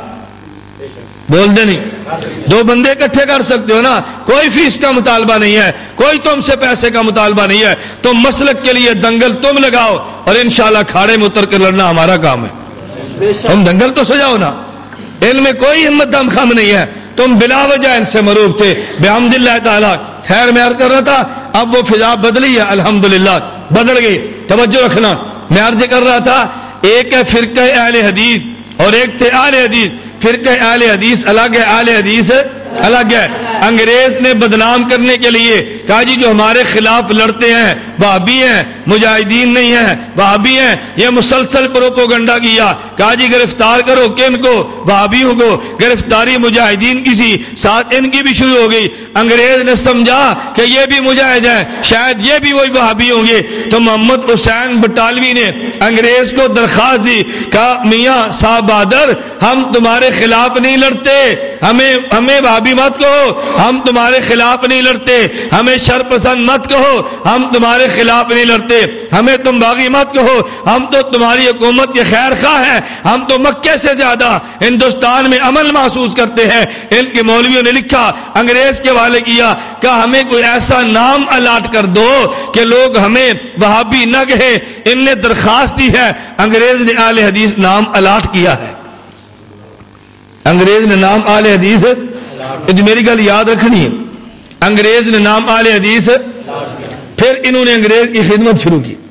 بول دے نہیں. 2 بندے اکٹھے کر سکتے ہو نا. کوئی فیس کا مطالبہ نہیں ہے، کوئی تم سے پیسے کا مطالبہ نہیں ہے. تو مسلک کے لیے دنگل تم لگاؤ اور انشاءاللہ کھاڑے میں اتر کر لڑنا ہمارا کام ہے. تم دنگل تو سجاؤ نا. ان میں کوئی ہمت دم خم نہیں ہے. تم بلا وجہ ان سے مروب تھے بحمد اللہ تعالیٰ. خیر میں عرض کر رہا تھا اب وہ فضا بدلی ہے الحمدللہ، بدل گئی. توجہ رکھنا. میں عرض کر رہا تھا ایک ہے فرقہ اہل حدیث اور ایک تھے اہل حدیث. فرقہ اہل حدیث الگ ہے، اہل حدیث الگ ہے. انگریز نے بدنام کرنے کے لیے کہا جی جو ہمارے خلاف لڑتے ہیں وہابی ہیں، مجاہدین نہیں ہیں، وہابی ہیں. یہ مسلسل پروپوگنڈا کیا. کہا جی گرفتار کرو کن کو؟ وہابیوں کو. گرفتاری مجاہدین کی سی، ساتھ ان کی بھی شروع ہو گئی. انگریز نے سمجھا کہ یہ بھی مجاہد ہیں، شاید یہ بھی وہی وہابی ہوں گے. تو محمد حسین بٹالوی نے انگریز کو درخواست دی، کہا میاں صاحب بہادر ہم تمہارے خلاف نہیں لڑتے، ہمیں وہابی مت کہو، ہم تمہارے خلاف نہیں لڑتے. ہمیں شر پسند مت کہو، ہم تمہارے خلاف نہیں لڑتے. ہمیں تم باغی مت کہو، ہم تو تمہاری حکومت کے خیر خواہ ہیں. ہم تو مکے سے زیادہ ہندوستان میں امن محسوس کرتے ہیں. ان کے مولویوں نے لکھا، انگریز کے حوالے کیا کہ ہمیں کوئی ایسا نام الاٹ کر دو کہ لوگ ہمیں وہابی نہ کہے. ان نے درخواست دی ہے، انگریز نے اہل حدیث نام الاٹ کیا ہے. انگریز نے نام اہل حدیث، میری گل یاد رکھنی ہے. انگریز نے نام اہل حدیث، پھر انہوں نے انگریز کی خدمت شروع کی.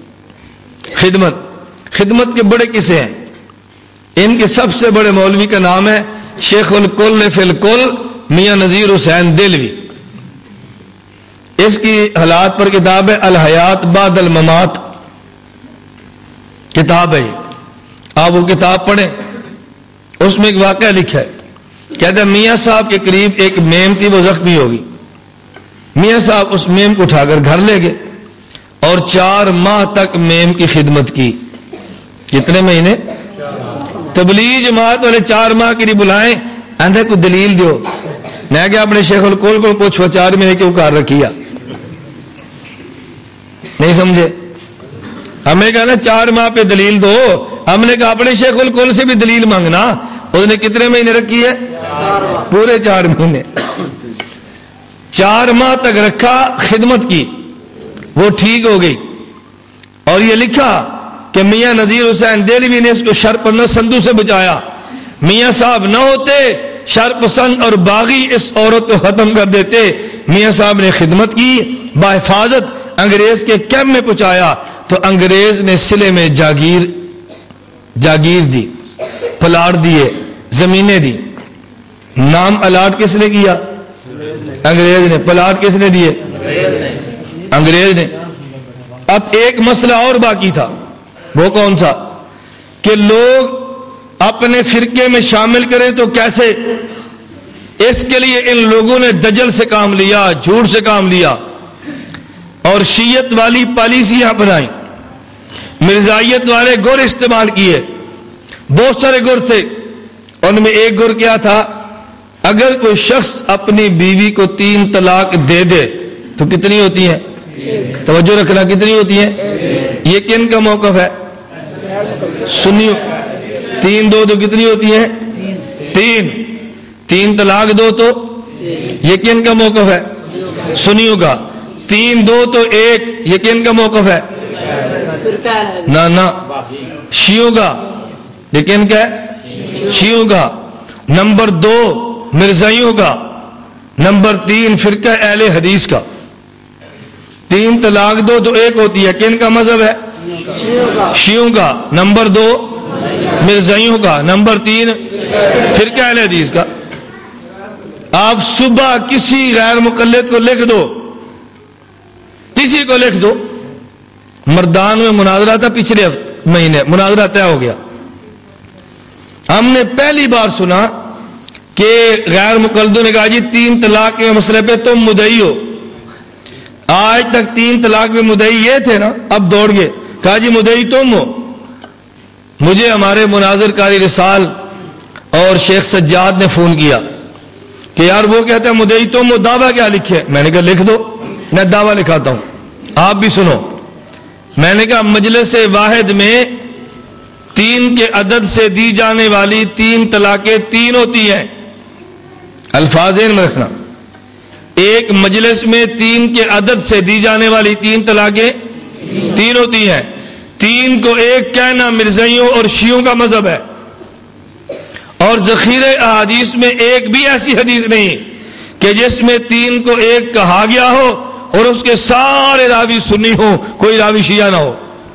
خدمت کے بڑے قصے ہیں. ان کے سب سے بڑے مولوی کا نام ہے شیخ الکل فی الکل میاں نذیر حسین دہلوی. اس کی حالات پر کتاب ہے الحیات بعد الممات کتاب ہے. آپ وہ کتاب پڑھیں، اس میں ایک واقعہ لکھا ہے. کہتے ہیں میاں صاحب کے قریب ایک میم تھی، وہ زخمی ہوگی. میاں صاحب اس میم کو اٹھا کر گھر لے گئے اور 4 ماہ تک میم کی خدمت کی. کتنے مہینے؟ تبلیغ جماعت والے 4 ماہ کے لیے بلائیں، اندھے کو دلیل دو. میں کہ اپنے شیخ الکول کو پوچھو 4 مہینے کیوں کار رکھیا؟ نہیں سمجھے؟ ہمیں کہا نا 4 ماہ پہ دلیل دو. ہم نے کہا اپنے شیخ الکول سے بھی دلیل مانگنا. اس نے کتنے مہینے رکھی ہے؟ پورے 4 مہینے. 4 ماہ تک رکھا، خدمت کی، وہ ٹھیک ہو گئی. اور یہ لکھا کہ میاں نذیر حسین دہلوی نے اس کو شرپسند سندو سے بچایا. میاں صاحب نہ ہوتے شرپسند اور باغی اس عورت کو ختم کر دیتے. میاں صاحب نے خدمت کی، بحفاظت انگریز کے کیمپ میں پہنچایا. تو انگریز نے سلے میں جاگیر دی، پلاٹ دیے، زمینیں دی. نام الاٹ کس نے کیا؟ انگریز نے. پلاٹ کس نے دیے؟ انگریز نے. اب ایک مسئلہ اور باقی تھا. وہ کون سا؟ کہ لوگ اپنے فرقے میں شامل کریں تو کیسے. اس کے لیے ان لوگوں نے دجل سے کام لیا، جھوٹ سے کام لیا اور شیعت والی پالیسیاں بنائیں. مرزائیت والے گر استعمال کیے. بہت سارے گر تھے. ان میں ایک گر کیا تھا، اگر کوئی شخص اپنی بیوی کو 3 طلاق دے دے تو کتنی ہوتی ہیں؟ توجہ رکھنا، کتنی ہوتی ہیں؟ یہ کن کا موقف ہے؟ 3 2 تو کتنی ہوتی ہیں؟ 3 3 طلاق 2 تو یہ کن کا موقف ہے؟ سنیوں کا. 3 2 تو 1 یہ کن کا موقف ہے؟ نہ شیعوں کا. یہ کن کا ہے؟ شیعوں کا. نمبر 2 مرزائیوں کا. نمبر 3 فرقہ اہل حدیث کا. 3 طلاق 2 تو 1 ہوتی ہے. کن کا مذہب ہے؟ شیعوں کا. نمبر 2 مرزائیوں کا. نمبر 3 فرقہ اہل حدیث کا. آپ صبح کسی غیر مقلد کو لکھ دو, کسی کو لکھ دو, مردان میں مناظرہ تھا پچھلے مہینے, مناظرہ طے ہو گیا. ہم نے پہلی بار سنا کہ غیر مقلدوں نے کہا جی 3 طلاق کے مسئلے پہ تم مدعی ہو. آج تک 3 طلاق میں مدعی یہ تھے نا, اب دوڑ گئے, کہا جی مدعی تم ہو. مجھے ہمارے مناظر کاری رسال اور شیخ سجاد نے فون کیا کہ یار وہ کہتے ہیں مدعی تم ہو, دعویٰ کیا لکھے؟ میں نے کہا لکھ دو, میں دعویٰ لکھاتا ہوں, آپ بھی سنو. میں نے کہا مجلس واحد میں 3 کے عدد سے دی جانے والی 3 طلاقیں 3 ہوتی ہیں. الفاظ ان میں رکھنا. ایک مجلس میں 3 کے عدد سے دی جانے والی 3 طلاقیں 3 ہوتی ہیں. 3 کو 1 کہنا مرزائیوں اور شیعوں کا مذہب ہے. اور ذخیرہ احادیث میں ایک بھی ایسی حدیث نہیں کہ جس میں 3 کو 1 کہا گیا ہو اور اس کے سارے راوی سنی ہو, کوئی راوی شیعہ نہ ہو.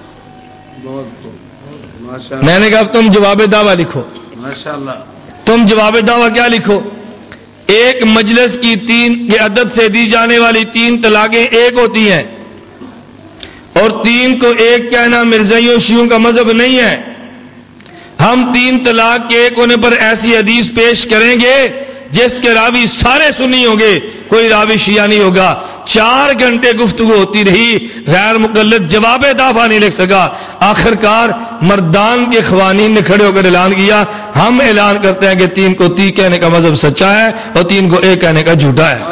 میں نے کہا تم جواب دعویٰ لکھو. تم جواب دعویٰ کیا لکھو؟ ایک مجلس کی 3 کے عدد سے دی جانے والی 3 طلاقیں 1 ہوتی ہیں اور 3 کو 1 کہنا مرزائیوں شیعوں کا مذہب نہیں ہے. ہم 3 طلاق کے 1 ہونے پر ایسی حدیث پیش کریں گے جس کے راوی سارے سنی ہوں گے, کوئی راوی شیعہ نہیں ہوگا. 4 گھنٹے گفتگو ہوتی رہی, غیر مقلد جواب دعویٰ نہیں لکھ سکا. آخرکار مردان کے خوانین نے کھڑے ہو کر اعلان کیا, ہم اعلان کرتے ہیں کہ 3 کو 3 کہنے کا مذہب سچا ہے اور 3 کو 1 کہنے کا جھوٹا ہے.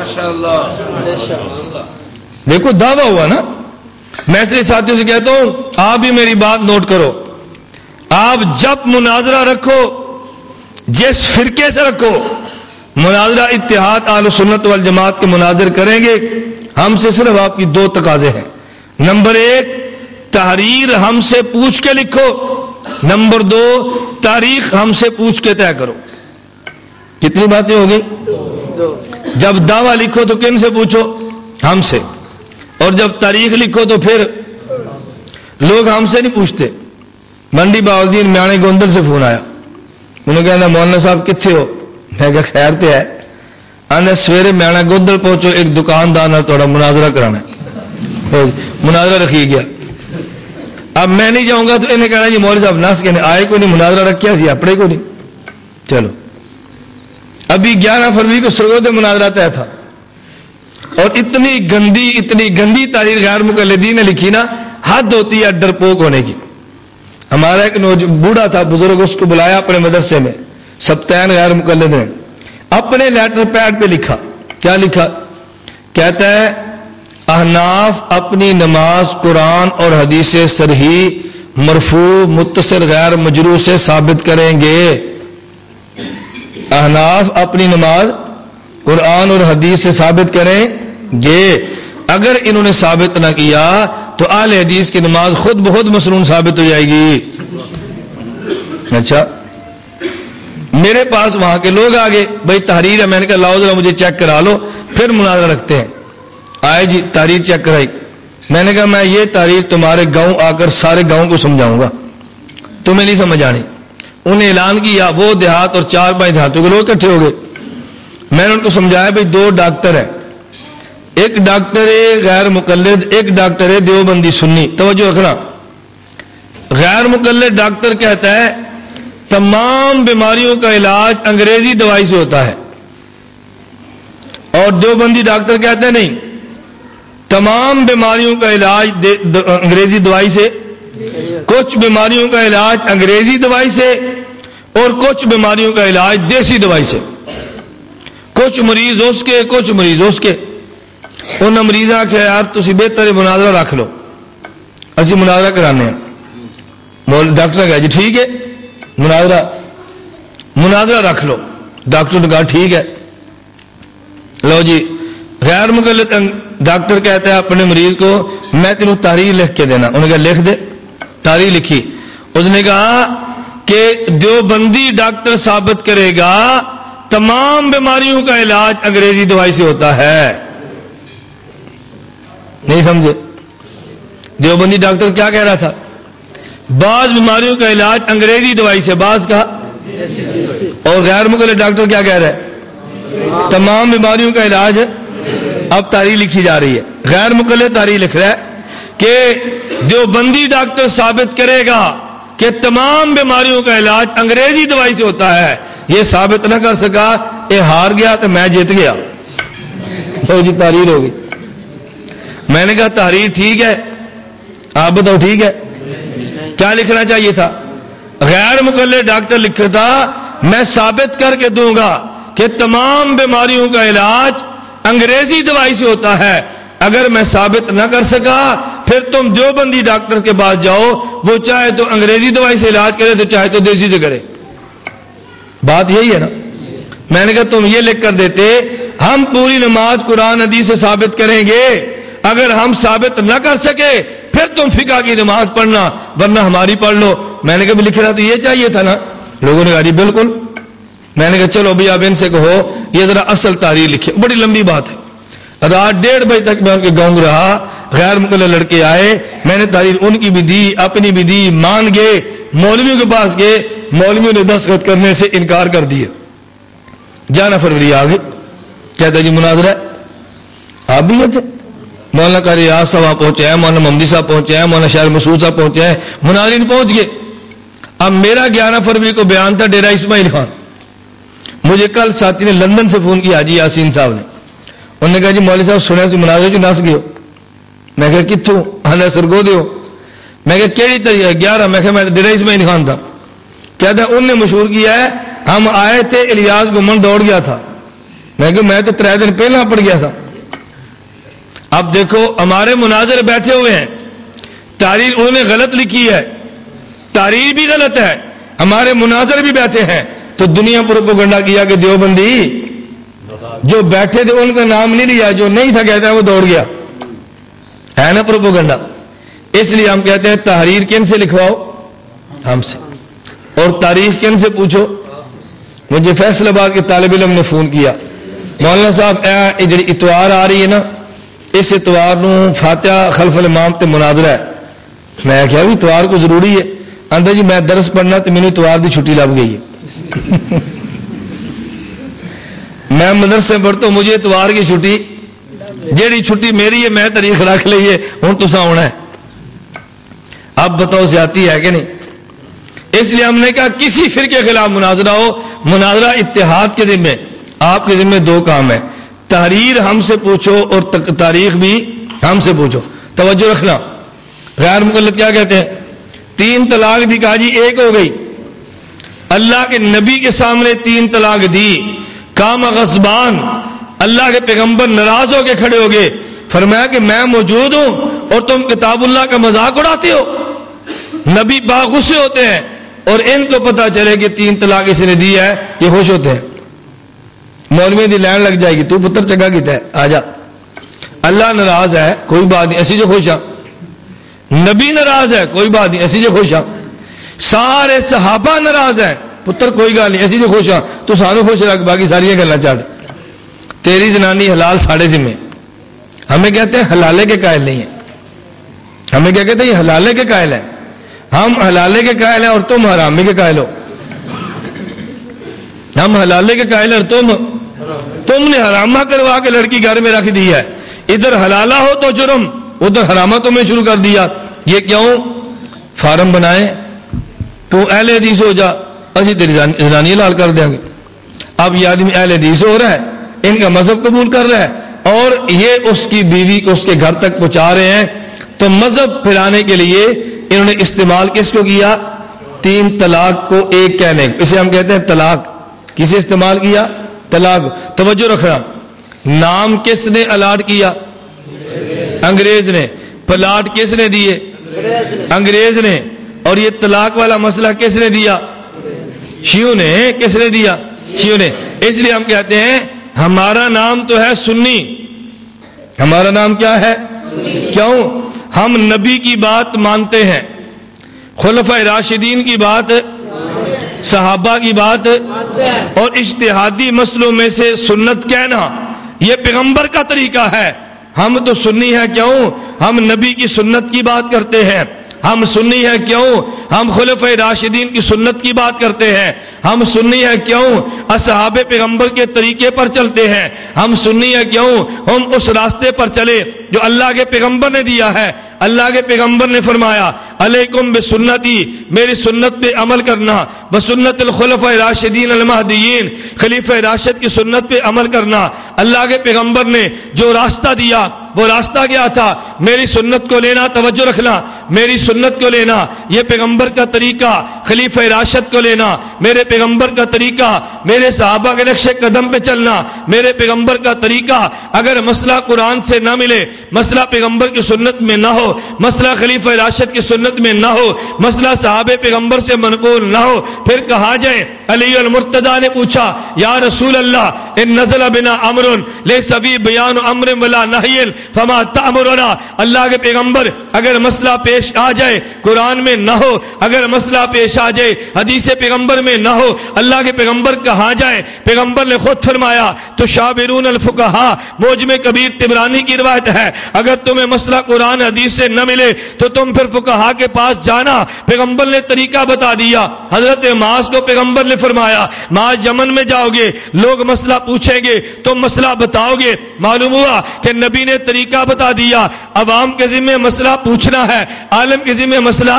دیکھو دعویٰ ہوا نا. میں اس لیے ساتھیوں سے کہتا ہوں آپ بھی میری بات نوٹ کرو. آپ جب مناظرہ رکھو جس فرقے سے رکھو, مناظرہ اتحاد اہل سنت والجماعت کے مناظر کریں گے, ہم سے صرف آپ کی 2 تقاضے ہیں. نمبر 1 تحریر ہم سے پوچھ کے لکھو. نمبر 2 تاریخ ہم سے پوچھ کے طے کرو. کتنی باتیں ہو گئی؟ جب دعویٰ لکھو تو کن سے پوچھو؟ ہم سے. اور جب تاریخ لکھو تو پھر لوگ ہم سے نہیں پوچھتے. منڈی باؤدین میانے گوندل سے فون آیا, انہوں نے کہا مولانا صاحب کتنے ہو؟ میں کہا خیر تے ہے. آنے سویرے میانا گوندل پہنچو, ایک دکاندار نے تھوڑا مناظرہ کرانا ہے. مناظرہ رکھی گیا. اب میں نہیں جاؤں گا تو انہیں کہنا جی مولوی صاحب ناس کہنے آئے کو نہیں, مناظرہ رکھیا سی اپنے کو نہیں. چلو ابھی 11 فروری کو سرگود مناظرہ طے تھا, اور اتنی گندی تحریر غیر مقلدین نے لکھی نا, حد ہوتی ہے ڈرپوک ہونے کی. ہمارا ایک بوڑھا تھا بزرگ, اس کو بلایا اپنے مدرسے میں, سبتین غیر مقلد نے اپنے لیٹر پیڈ پہ لکھا. کیا لکھا؟ کہتا ہے احناف اپنی نماز قرآن اور حدیث صحیح مرفوع متصل غیر مجروح سے ثابت کریں گے. احناف اپنی نماز قرآن اور حدیث سے ثابت کریں گے. اگر انہوں نے ثابت نہ کیا تو اہل حدیث کی نماز خود بخود مسنون ثابت ہو جائے گی. اچھا میرے پاس وہاں کے لوگ آ گئے, بھائی تحریر ہے. میں نے کہا لاؤ ذرا مجھے چیک کرا لو, پھر مناظرہ رکھتے ہیں. آئے جی تحریر چیک کرائی. میں نے کہا میں یہ تحریر تمہارے گاؤں آ کر سارے گاؤں کو سمجھاؤں گا, تمہیں نہیں سمجھ آنی. انہیں اعلان کیا, وہ دیہات اور 4-5 دیہاتوں کے لوگ اکٹھے ہو گئے. میں نے ان کو سمجھایا بھائی 2 ڈاکٹر ہیں, ایک ڈاکٹر غیر مقلد, ایک ڈاکٹر دیوبندی سنی. توجہ رکھنا, غیر مقلد ڈاکٹر کہتا ہے تمام بیماریوں کا علاج انگریزی دوائی سے ہوتا ہے, اور دیوبندی ڈاکٹر کہتے ہیں نہیں, تمام بیماریوں کا علاج انگریزی دوائی سے, کچھ بیماریوں کا علاج انگریزی دوائی سے اور کچھ بیماریوں کا علاج دیسی دوائی سے. کچھ مریض اس کے, کچھ مریض اس کے. ان مریضاں کہ یار تسی بہتر مناظرہ رکھ لو, اسی مناظرہ کرانے ہیں. ڈاکٹر نے کہا جی ٹھیک ہے, مناظرہ رکھ لو. ڈاکٹر نے کہا ٹھیک ہے. لو جی غیر مقلد ڈاکٹر کہتا ہے اپنے مریض کو میں تینوں تحریر لکھ کے دینا. انہوں نے کہا لکھ دے. تحریر لکھی. اس نے کہا کہ دیوبندی ڈاکٹر ثابت کرے گا تمام بیماریوں کا علاج انگریزی دوائی سے ہوتا ہے. نہیں سمجھے؟ دیوبندی ڈاکٹر کیا کہہ رہا تھا؟ بعض بیماریوں کا علاج انگریزی دوائی سے، بعض کا. اور غیر مقلد ڈاکٹر کیا کہہ رہا ہے؟ تمام بیماریوں کا علاج. اب تاریخ لکھی جا رہی ہے. غیر مقلد تاریخ لکھ رہا ہے کہ دیوبندی ڈاکٹر ثابت کرے گا کہ تمام بیماریوں کا علاج انگریزی دوائی سے ہوتا ہے. یہ ثابت نہ کر سکا، یہ ہار گیا تو میں جیت گیا. تو جی تحریر ہوگی. میں نے کہا تحریر ٹھیک ہے، آپ بتاؤ ٹھیک ہے؟ کیا لکھنا چاہیے تھا؟ غیر مقلد ڈاکٹر لکھتا میں ثابت کر کے دوں گا کہ تمام بیماریوں کا علاج انگریزی دوائی سے ہوتا ہے. اگر میں ثابت نہ کر سکا پھر تم دیوبندی ڈاکٹر کے پاس جاؤ، وہ چاہے تو انگریزی دوائی سے علاج کرے تو چاہے تو دیسی سے کرے. بات یہی ہے نا. میں نے کہا تم یہ لکھ کر دیتے ہم پوری نماز قرآن حدیث سے ثابت کریں گے، اگر ہم ثابت نہ کر سکے پھر تم فقہ کی نماز پڑھنا، ورنہ ہماری پڑھ لو. میں نے کہا بھی لکھنا تو یہ چاہیے تھا نا. لوگوں نے کہا جی بالکل. میں نے کہا چلو بھائی اب ان سے کہو یہ ذرا اصل تحریر لکھے. بڑی لمبی بات ہے. رات 1:30 بجے تک میں ان کے گاؤں رہا. غیر مقلد لڑکے آئے، میں نے تحریر ان کی بھی دی، اپنی بھی دی. مان گئے، مولویوں کے پاس گئے، مولویوں نے دستخط کرنے سے انکار کر دیا. 11 فروری آ گئے. کہتا جی مناظرہ ہے. آپ بھی یہ تھے؟ مولانا قاری ریاض صاحب وہاں پہنچے ہیں، مولانا محمدی صاحب پہنچے ہیں، مولانا شاعر مسعود صاحب پہنچے ہیں، مناظرین پہنچ گئے. اب میرا 11 فروری کو بیان تھا ڈیرہ اسماعیل خان. مجھے کل ساتھی نے لندن سے فون کیا حاجی یاسین صاحب نے. انہوں نے کہا جی مولوی صاحب سنیا تھی مناظرے جو نس گئے ہو. میں کہا کتوں؟ ہاں سرگو دیو. میں کہا کیڑی تاریخ ہے؟ 11. میں کہا میں ڈیرہ اسماعیل خان تھا. کہتا ہے انہوں نے مشہور کیا ہے ہم آئے تھے الیاس گمن دوڑ گیا تھا. میں کہا میں تو 3 دن پہلے پڑ گیا تھا. اب دیکھو ہمارے مناظر بیٹھے ہوئے ہیں، تحریر انہوں نے غلط لکھی ہے، تحریر بھی غلط ہے، ہمارے مناظر بھی بیٹھے ہیں. تو دنیا پروپیگنڈا کیا کہ دیوبندی جو بیٹھے تھے ان کا نام نہیں لیا، جو نہیں تھا کہتا ہے وہ دوڑ گیا. ہے نا پروپیگنڈا. اس لیے ہم کہتے ہیں تحریر کن سے لکھواؤ؟ ہم سے. اور تاریخ کن سے پوچھو؟ مجھے فیصل آباد کے طالب علم نے فون کیا، مولانا صاحب جڑی اتوار آ رہی ہے نا، اس اتوار نو فاتحہ خلف الامام تے مناظرہ ہے. میں کہا بھی اتوار کو ضروری ہے. آندا جی میں درس پڑھنا تو مینوں اتوار دی چھٹی لگ گئی ہے. میں مدرسے پڑھتا ہوں، مجھے اتوار کی چھٹی، جیڑی چھٹی میری ہے میں تاریخ رکھ لئیے، ہوں تسا ہونا ہے. اب بتاؤ زیادتی ہے کہ نہیں؟ اس لیے ہم نے کہا کسی فرقے کے خلاف مناظرہ ہو، مناظرہ اتحاد کے ذمہ. آپ کے ذمہ 2 کام ہیں، تحریر ہم سے پوچھو اور تاریخ بھی ہم سے پوچھو. توجہ رکھنا. غیر مقلد کیا کہتے ہیں؟ 3 طلاق دی، کہا جی 1 ہو گئی. اللہ کے نبی کے سامنے 3 طلاق دی، کام غصبان. اللہ کے پیغمبر ناراض ہو کے کھڑے ہو گئے، فرمایا کہ میں موجود ہوں اور تم کتاب اللہ کا مذاق اڑاتے ہو. نبی با غصے ہوتے ہیں اور ان کو پتا چلے کہ 3 طلاق اس نے دی ہے، یہ خوش ہوتے ہیں. مولوی دی لائن لگ جائے گی، تو پتر چنگا کیتا ہے آ جا. اللہ ناراض ہے کوئی بات نہیں، اسی جو خوش ہاں. نبی ناراض ہے کوئی بات نہیں، اسی جو خوش ہاں. سارے صحابہ ناراض ہیں، پتر کوئی گل نہیں، اسی جو خوش ہاں. تو سانو خوش رکھ، باقی ساری گلاں چھڈ. تیری زنانی حلال ساڑھے ذمہ. ہمیں کہتے ہیں حلالے کے قائل نہیں ہیں. ہمیں کیا کہتے ہیں؟ یہ حلالے کے قائل ہیں. ہم حلالے کے قائل ہیں اور تم حرامے کے قائل ہو. ہم حلالے کے قائل ہیں اور تم نے حرامہ کروا کے لڑکی گھر میں رکھ دی ہے. ادھر حلالہ ہو تو جرم، ادھر حرامہ تمہیں شروع کر دیا. یہ کیوں؟ فارم بنائے تو اہل حدیث ہو جا، اسی تیری زنانی حلال کر دیں گے. اب یہ آدمی اہل حدیث ہو رہا ہے، ان کا مذہب قبول کر رہا ہے اور یہ اس کی بیوی کو اس کے گھر تک پہنچا رہے ہیں. تو مذہب پھیلانے کے لیے انہوں نے استعمال کس کو کیا؟ 3 طلاق کو 1 کہنے. اسے ہم کہتے ہیں طلاق. کسے استعمال کیا؟ طلاق. توجہ رکھنا. نام کس نے الاٹ کیا؟ انگریز نے. پلاٹ کس نے دیے؟ انگریز نے. اور یہ طلاق والا مسئلہ کس نے دیا؟ شیعوں نے. کس نے دیا؟ شیعوں نے. اس لیے ہم کہتے ہیں ہمارا نام تو ہے سنی. ہمارا نام کیا ہے؟ کیوں؟ ہم نبی کی بات مانتے ہیں، خلفائے راشدین کی بات، صحابہ کی بات، اور اجتہادی مسئلوں میں سے سنت کہنا یہ پیغمبر کا طریقہ ہے. ہم تو سنی ہیں. کیوں؟ ہم نبی کی سنت کی بات کرتے ہیں. ہم سنی ہیں. کیوں؟ ہم خلفائے راشدین کی سنت کی بات کرتے ہیں. ہم سنی ہیں. کیوں؟ اصحاب پیغمبر کے طریقے پر چلتے ہیں. ہم سنی ہیں. کیوں؟ ہم اس راستے پر چلے جو اللہ کے پیغمبر نے دیا ہے. اللہ کے پیغمبر نے فرمایا علیکم بسنتی، میری سنت پہ عمل کرنا، بسنت الخلفاء راشدین المہدیین، خلیفہ راشد کی سنت پہ عمل کرنا. اللہ کے پیغمبر نے جو راستہ دیا وہ راستہ کیا تھا؟ میری سنت کو لینا. توجہ رکھنا، میری سنت کو لینا، یہ پیغمبر کا طریقہ. خلیفہ راشد کو لینا، میرے پیغمبر کا طریقہ. میرے صحابہ کے نقش قدم پہ چلنا، میرے پیغمبر کا طریقہ. اگر مسئلہ قرآن سے نہ ملے، مسئلہ پیغمبر کی سنت میں نہ ہو، مسئلہ خلیفہ راشد کی سنت میں نہ ہو، مسئلہ صحابہ پیغمبر سے منقول نہ ہو، پھر کہا جائے علی المرتضیٰ نے پوچھا یا رسول اللہ ان نزل بنا امر لیس فی بیان امر ولا نہی فما تأمرنا. اللہ کے پیغمبر اگر مسئلہ پیش آ جائے قرآن میں نہ ہو، اگر مسئلہ پیش آ جائے حدیث پیغمبر میں نہ ہو، اللہ کے پیغمبر کہاں جائے؟ پیغمبر نے خود فرمایا تو شابرون الفقہاء، موجم کبیر طبرانی کی روایت ہے، اگر تمہیں مسئلہ قرآن حدیث سے نہ ملے تو تم پھر فقہاء کے پاس جانا. پیغمبر نے طریقہ بتا دیا. حضرت معاذ کو پیغمبر نے فرمایا معاذ یمن میں جاؤ گے، لوگ مسئلہ پوچھیں گے، تم مسئلہ بتاؤ گے. معلوم ہوا کہ نبی نے طریقہ بتا دیا. عوام کے ذمہ مسئلہ پوچھنا ہے، عالم کے ذمہ مسئلہ،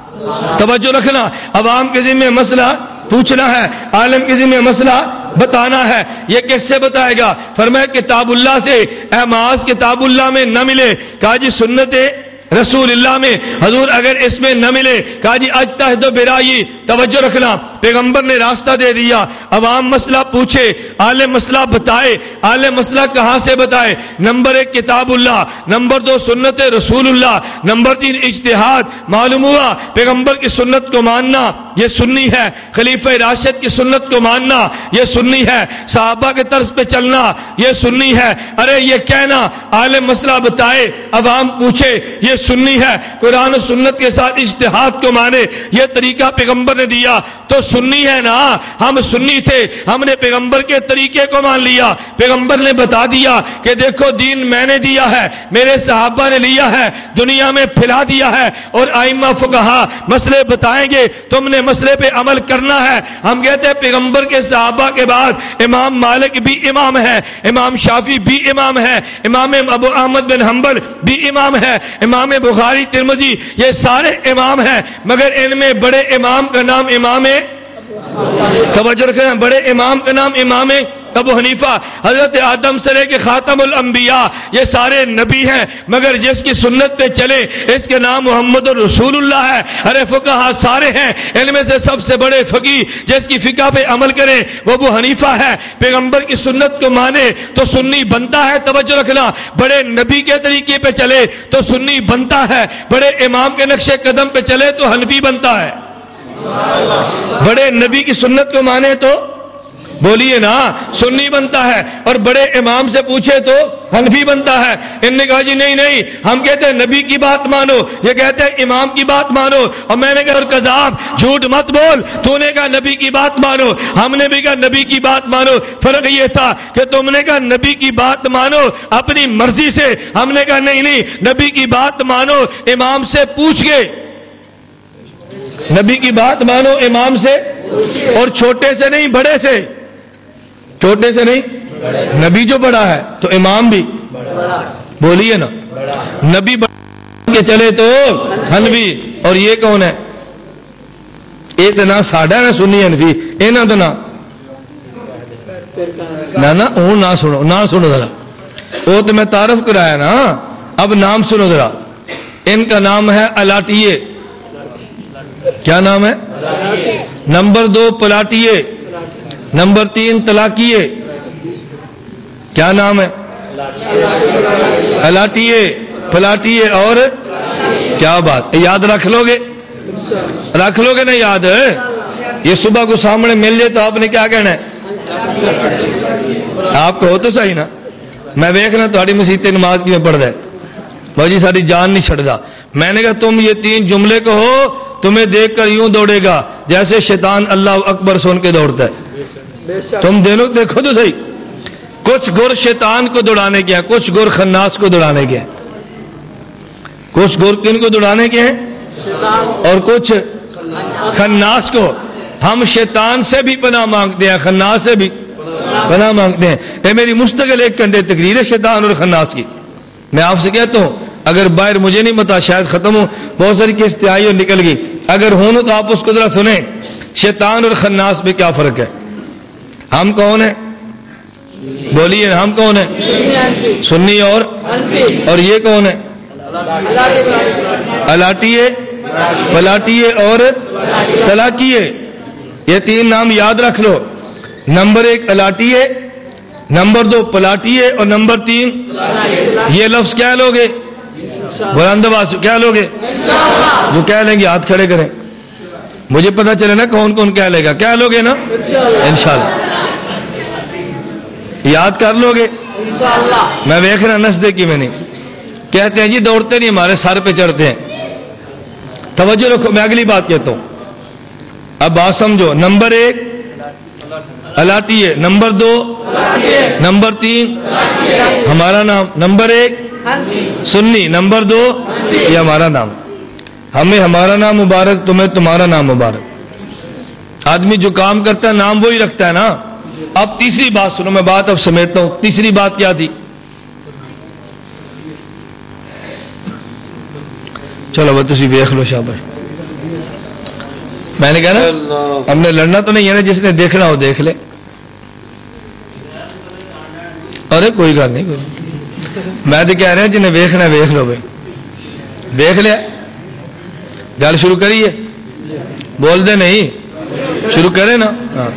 توجہ رکھنا، عوام کے ذمہ مسئلہ پوچھنا ہے، عالم کے ذمہ مسئلہ بتانا ہے. یہ کس سے بتائے گا؟ فرمایا کتاب اللہ سے. اے معاذ کتاب اللہ میں نہ ملے، کہا جی سنت رسول اللہ میں. حضور اگر اس میں نہ ملے، کہا جی اجتہد برائی. توجہ رکھنا، پیغمبر نے راستہ دے دیا. عوام مسئلہ پوچھے، عالم مسئلہ بتائے. عالم مسئلہ کہاں سے بتائے؟ نمبر 1 کتاب اللہ، نمبر 2 سنت رسول اللہ، نمبر 3 اجتہاد. معلوم ہوا پیغمبر کی سنت کو ماننا یہ سنی ہے، خلیفہ راشد کی سنت کو ماننا یہ سنی ہے، صحابہ کے طرز پہ چلنا یہ سنی ہے. ارے یہ کہنا عالم مسئلہ بتائے، عوام پوچھے، یہ سنی ہے. قرآن و سنت کے ساتھ اجتہاد کو مانے، یہ طریقہ پیغمبر نے دیا تو سنی ہے نا. ہم سنی تھے، ہم نے پیغمبر کے طریقے کو مان لیا. پیغمبر نے بتا دیا کہ دیکھو دین میں نے دیا ہے، میرے صحابہ نے لیا ہے، دنیا میں پھیلا دیا ہے، اور ائمہ فقہا مسئلے بتائیں گے، تم نے مسئلے پہ عمل کرنا ہے. ہم کہتے ہیں پیغمبر کے صحابہ کے بعد امام مالک بھی امام ہے، امام شافعی بھی امام ہے، امام ابو احمد بن حنبل بھی امام ہے، امام بخاری ترمذی یہ سارے امام ہیں، مگر ان میں بڑے امام کا نام امام ہے. توجہ رکھنا، بڑے امام کا نام امام ابو حنیفہ. حضرت آدم سے لے کے خاتم الانبیاء یہ سارے نبی ہیں، مگر جس کی سنت پہ چلے اس کے نام محمد رسول اللہ ہے. ارے فقہا سارے ہیں، ان میں سے سب سے بڑے فقیہ جس کی فقہ پہ عمل کرے وہ ابو حنیفہ ہے. پیغمبر کی سنت کو مانے تو سنی بنتا ہے. توجہ رکھنا، بڑے نبی کے طریقے پہ چلے تو سنی بنتا ہے، بڑے امام کے نقش قدم پہ چلے تو حنفی بنتا ہے. بڑے نبی کی سنت کو مانے تو بولیے نا سنی بنتا ہے، اور بڑے امام سے پوچھے تو حنفی بنتا ہے. ان نے کہا جی نہیں نہیں، ہم کہتے ہیں نبی کی بات مانو، یہ کہتے ہیں امام کی بات مانو. اور میں نے کہا اور کذاب، جھوٹ مت بول، تو نے کہا نبی کی بات مانو، ہم نے بھی کہا نبی کی بات مانو. فرق یہ تھا کہ تم نے کہا نبی کی بات مانو اپنی مرضی سے، ہم نے کہا نہیں نہیں، نبی کی بات مانو امام سے پوچھ کے. نبی کی بات مانو امام سے، اور چھوٹے سے نہیں بڑے سے، چھوٹے سے نہیں، نبی جو بڑا ہے تو امام بھی بولیے نا، نبی بڑا کے چلے تو حنفی. اور یہ کون ہے؟ ایک تو نہ ساڈا نہ سنی حنفی، یہاں تو نہ وہ نہ سنو، نہ سنو ذرا، وہ تو میں تعارف کرایا نا، اب نام سنو ذرا. ان کا نام ہے الاٹیے. کیا نام ہے؟ نمبر 2 پلاٹیے، نمبر 3 طلاقیے. کیا نام ہے؟ الاٹیے، پلاٹیے اور کیا بات، یاد رکھ لو گے؟ رکھ لو گے نا یاد؟ یہ صبح کو سامنے مل جائے تو آپ نے کیا کہنا ہے؟ آپ کہو تو صحیح نا، میں دیکھنا تھوڑی مسیح نماز کی میں پڑھ ہے بھائی جی ساری جان نہیں چھڑتا. میں نے کہا تم یہ 3 جملے کہو، تمہیں دیکھ کر یوں دوڑے گا جیسے شیطان اللہ اکبر سن کے دوڑتا ہے. تم دیکھو تو صحیح. کچھ گر شیطان کو دوڑانے کے ہیں، کچھ گر خناس کو دوڑانے کے ہیں. کچھ گر کن کو دوڑانے کے ہیں؟ اور کچھ خناس کو. ہم شیطان سے بھی پناہ مانگتے ہیں، خناس سے بھی پناہ مانگتے ہیں. یہ میری مستقل 1 گھنٹے تقریر ہے شیطان اور خناس کی. میں آپ سے کہتا ہوں اگر باہر مجھے نہیں پتا شاید ختم ہو، بہت ساری قسطیں آئی اور نکل گئی، اگر ہوں تو آپ اس کو ذرا سنیں. شیطان اور خناس میں کیا فرق ہے؟ ہم کون ہیں؟ بولیے ہم کون ہیں؟ سنی اور یہ کون ہے؟ الاٹیے، پلاٹیے اور تلاکیے. یہ 3 نام یاد رکھ لو. نمبر 1 الاٹیے، نمبر 2 پلاٹیے اور نمبر 3 یہ لفظ کیا لوگے؟ بلند آواز کیا لوگے؟ جو کہہ لیں گے ہاتھ کھڑے کریں، مجھے پتا چلے نا کون کون کہہ لے گا. کیا لوگے نا؟ انشاءاللہ. یاد کر لو گے؟ میں دیکھ رہا نسدے کی میں نہیں. کہتے ہیں جی دوڑتے نہیں ہمارے سر پہ چڑھتے ہیں. توجہ رکھو میں اگلی بات کہتا ہوں، اب بات سمجھو. نمبر 1 الاٹیے، نمبر 2 نمبر 3 ہمارا نام، نمبر 1 سنی، نمبر 2 یہ ہمارا نام. ہمیں ہمارا نام مبارک، تمہیں تمہارا نام مبارک. آدمی جو کام کرتا ہے نام وہی رکھتا ہے نا. اب تیسری بات سنو، میں بات اب سمیٹتا ہوں. تیسری بات کیا تھی؟ چلو وہ تسی دیکھ لو شاباش. میں نے کہا نا ہم نے لڑنا تو نہیں ہے نا، جس نے دیکھنا ہو دیکھ لے. ارے کوئی گل نہیں، میں تو کہہ رہا جنہیں ویکھنا ویکھ لو بھائی. دیکھ لیا گل شروع کریے، بول دے نہیں شروع کرے نا. ہاں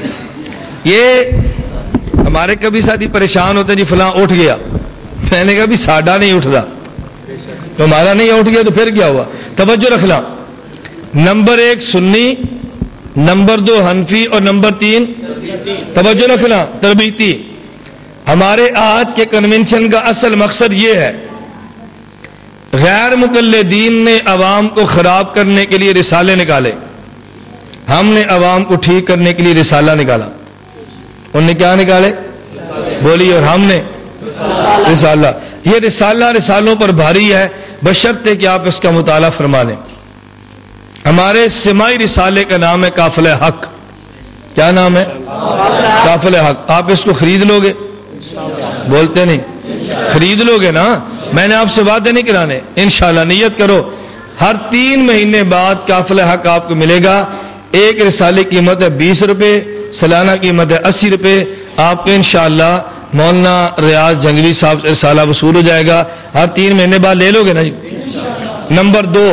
یہ ہمارے کبھی ساتھی پریشان ہوتے جی فلاں اٹھ گیا. میں نے کہا بھی ساڈا نہیں اٹھتا، ہمارا نہیں اٹھ گیا تو پھر کیا ہوا؟ توجہ رکھنا. نمبر 1 سنی، نمبر 2 حنفی اور نمبر 3 توجہ رکھنا تربیتی. ہمارے آج کے کنونشن کا اصل مقصد یہ ہے، غیر مقلدین نے عوام کو خراب کرنے کے لیے رسالے نکالے، ہم نے عوام کو ٹھیک کرنے کے لیے رسالہ نکالا. انہوں نے کیا نکالے؟ بولیے. اور ہم نے رسالہ. یہ رسالہ رسالوں پر بھاری ہے بشرطے کہ آپ اس کا مطالعہ فرما لیں. ہمارے سمائی رسالے کا نام ہے قافلہ حق. کیا نام ہے؟ قافلہ حق. آپ اس کو خرید لو گے؟ بولتے نہیں. خرید لو گے نا؟ میں نے آپ سے وعدے نہیں کرانے. انشاءاللہ نیت کرو ہر 3 مہینے بعد قافلہ حق آپ کو ملے گا. ایک رسالے کی قیمت ہے 20 روپے، سالانہ قیمت ہے 80 روپے. آپ کو انشاءاللہ مولانا ریاض جنگلی صاحب سے رسالہ وصول ہو جائے گا. ہر 3 مہینے بعد لے لو گے نا جی. نمبر 2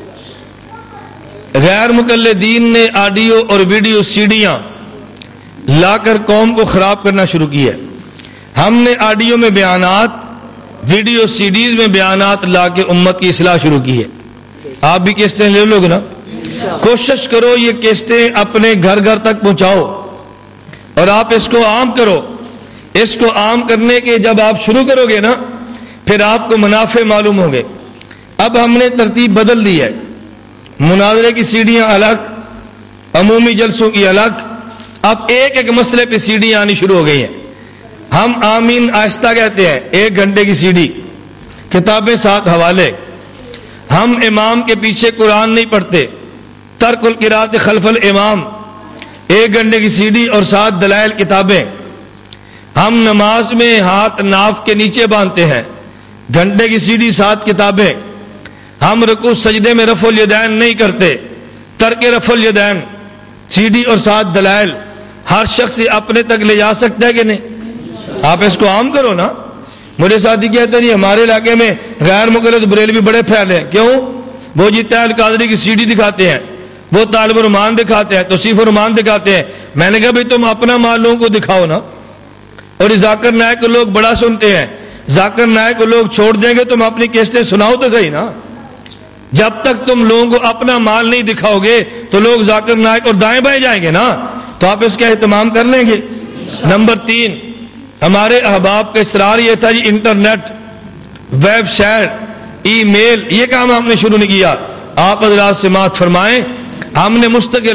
غیر مقلدین نے آڈیو اور ویڈیو سیڈیاں لا کر قوم کو خراب کرنا شروع کی ہے. ہم نے آڈیو میں بیانات، ویڈیو سیڈیز میں بیانات لا کے امت کی اصلاح شروع کی ہے. آپ بھی کیسٹیں لے لو گے نا؟ کوشش کرو یہ کیسٹیں اپنے گھر گھر تک پہنچاؤ اور آپ اس کو عام کرو. اس کو عام کرنے کے جب آپ شروع کرو گے نا پھر آپ کو منافع معلوم ہوں گے. اب ہم نے ترتیب بدل دی ہے. مناظرے کی سیڑھیاں الگ، عمومی جلسوں کی الگ. اب ایک ایک مسئلے پہ سیڑھیاں آنی شروع ہو گئی ہیں. ہم آمین آہستہ کہتے ہیں. 1 گھنٹے کی سیڑھی، کتابیں ساتھ حوالے. ہم امام کے پیچھے قرآن نہیں پڑھتے. ترک القراءۃ خلف الامام. 1 گھنٹے کی سیڑھی اور ساتھ دلائل کتابیں. ہم نماز میں ہاتھ ناف کے نیچے باندھتے ہیں. گھنٹے کی سیڑھی 7 کتابیں. ہم رکوع سجدے میں رفع الیدین نہیں کرتے. ترک رفع الیدین، سیڑھی اور 7 دلائل. ہر شخص اپنے تک لے جا سکتا ہے کہ نہیں؟ آپ اس کو عام کرو نا. مجھے ساتھی کہتے ہیں جی ہمارے علاقے میں غیر مقلد بریلوی بڑے پھیلے ہیں. کیوں؟ وہ جی تیل قادری کی سیڑھی دکھاتے ہیں، وہ طالب الرحمان دکھاتے ہیں، توصیف الرحمان دکھاتے ہیں. میں نے کہا بھائی تم اپنا مال لوگوں کو دکھاؤ نا. اور ذاکر نائک کو لوگ بڑا سنتے ہیں، ذاکر نائک کو لوگ چھوڑ دیں گے، تم اپنی کیسٹیں سناؤ تو صحیح نا. جب تک تم لوگوں کو اپنا مال نہیں دکھاؤ گے تو لوگ ذاکر نائک اور دائیں بائیں جائیں گے نا، تو آپ اس کا اہتمام کر لیں گے۔ نمبر 3، ہمارے احباب کا اصرار یہ تھا جی internet, website, email, یہ کام ہم نے شروع نہیں کیا۔ آپ حضرات سماعت فرمائیں، ہم نے مستقل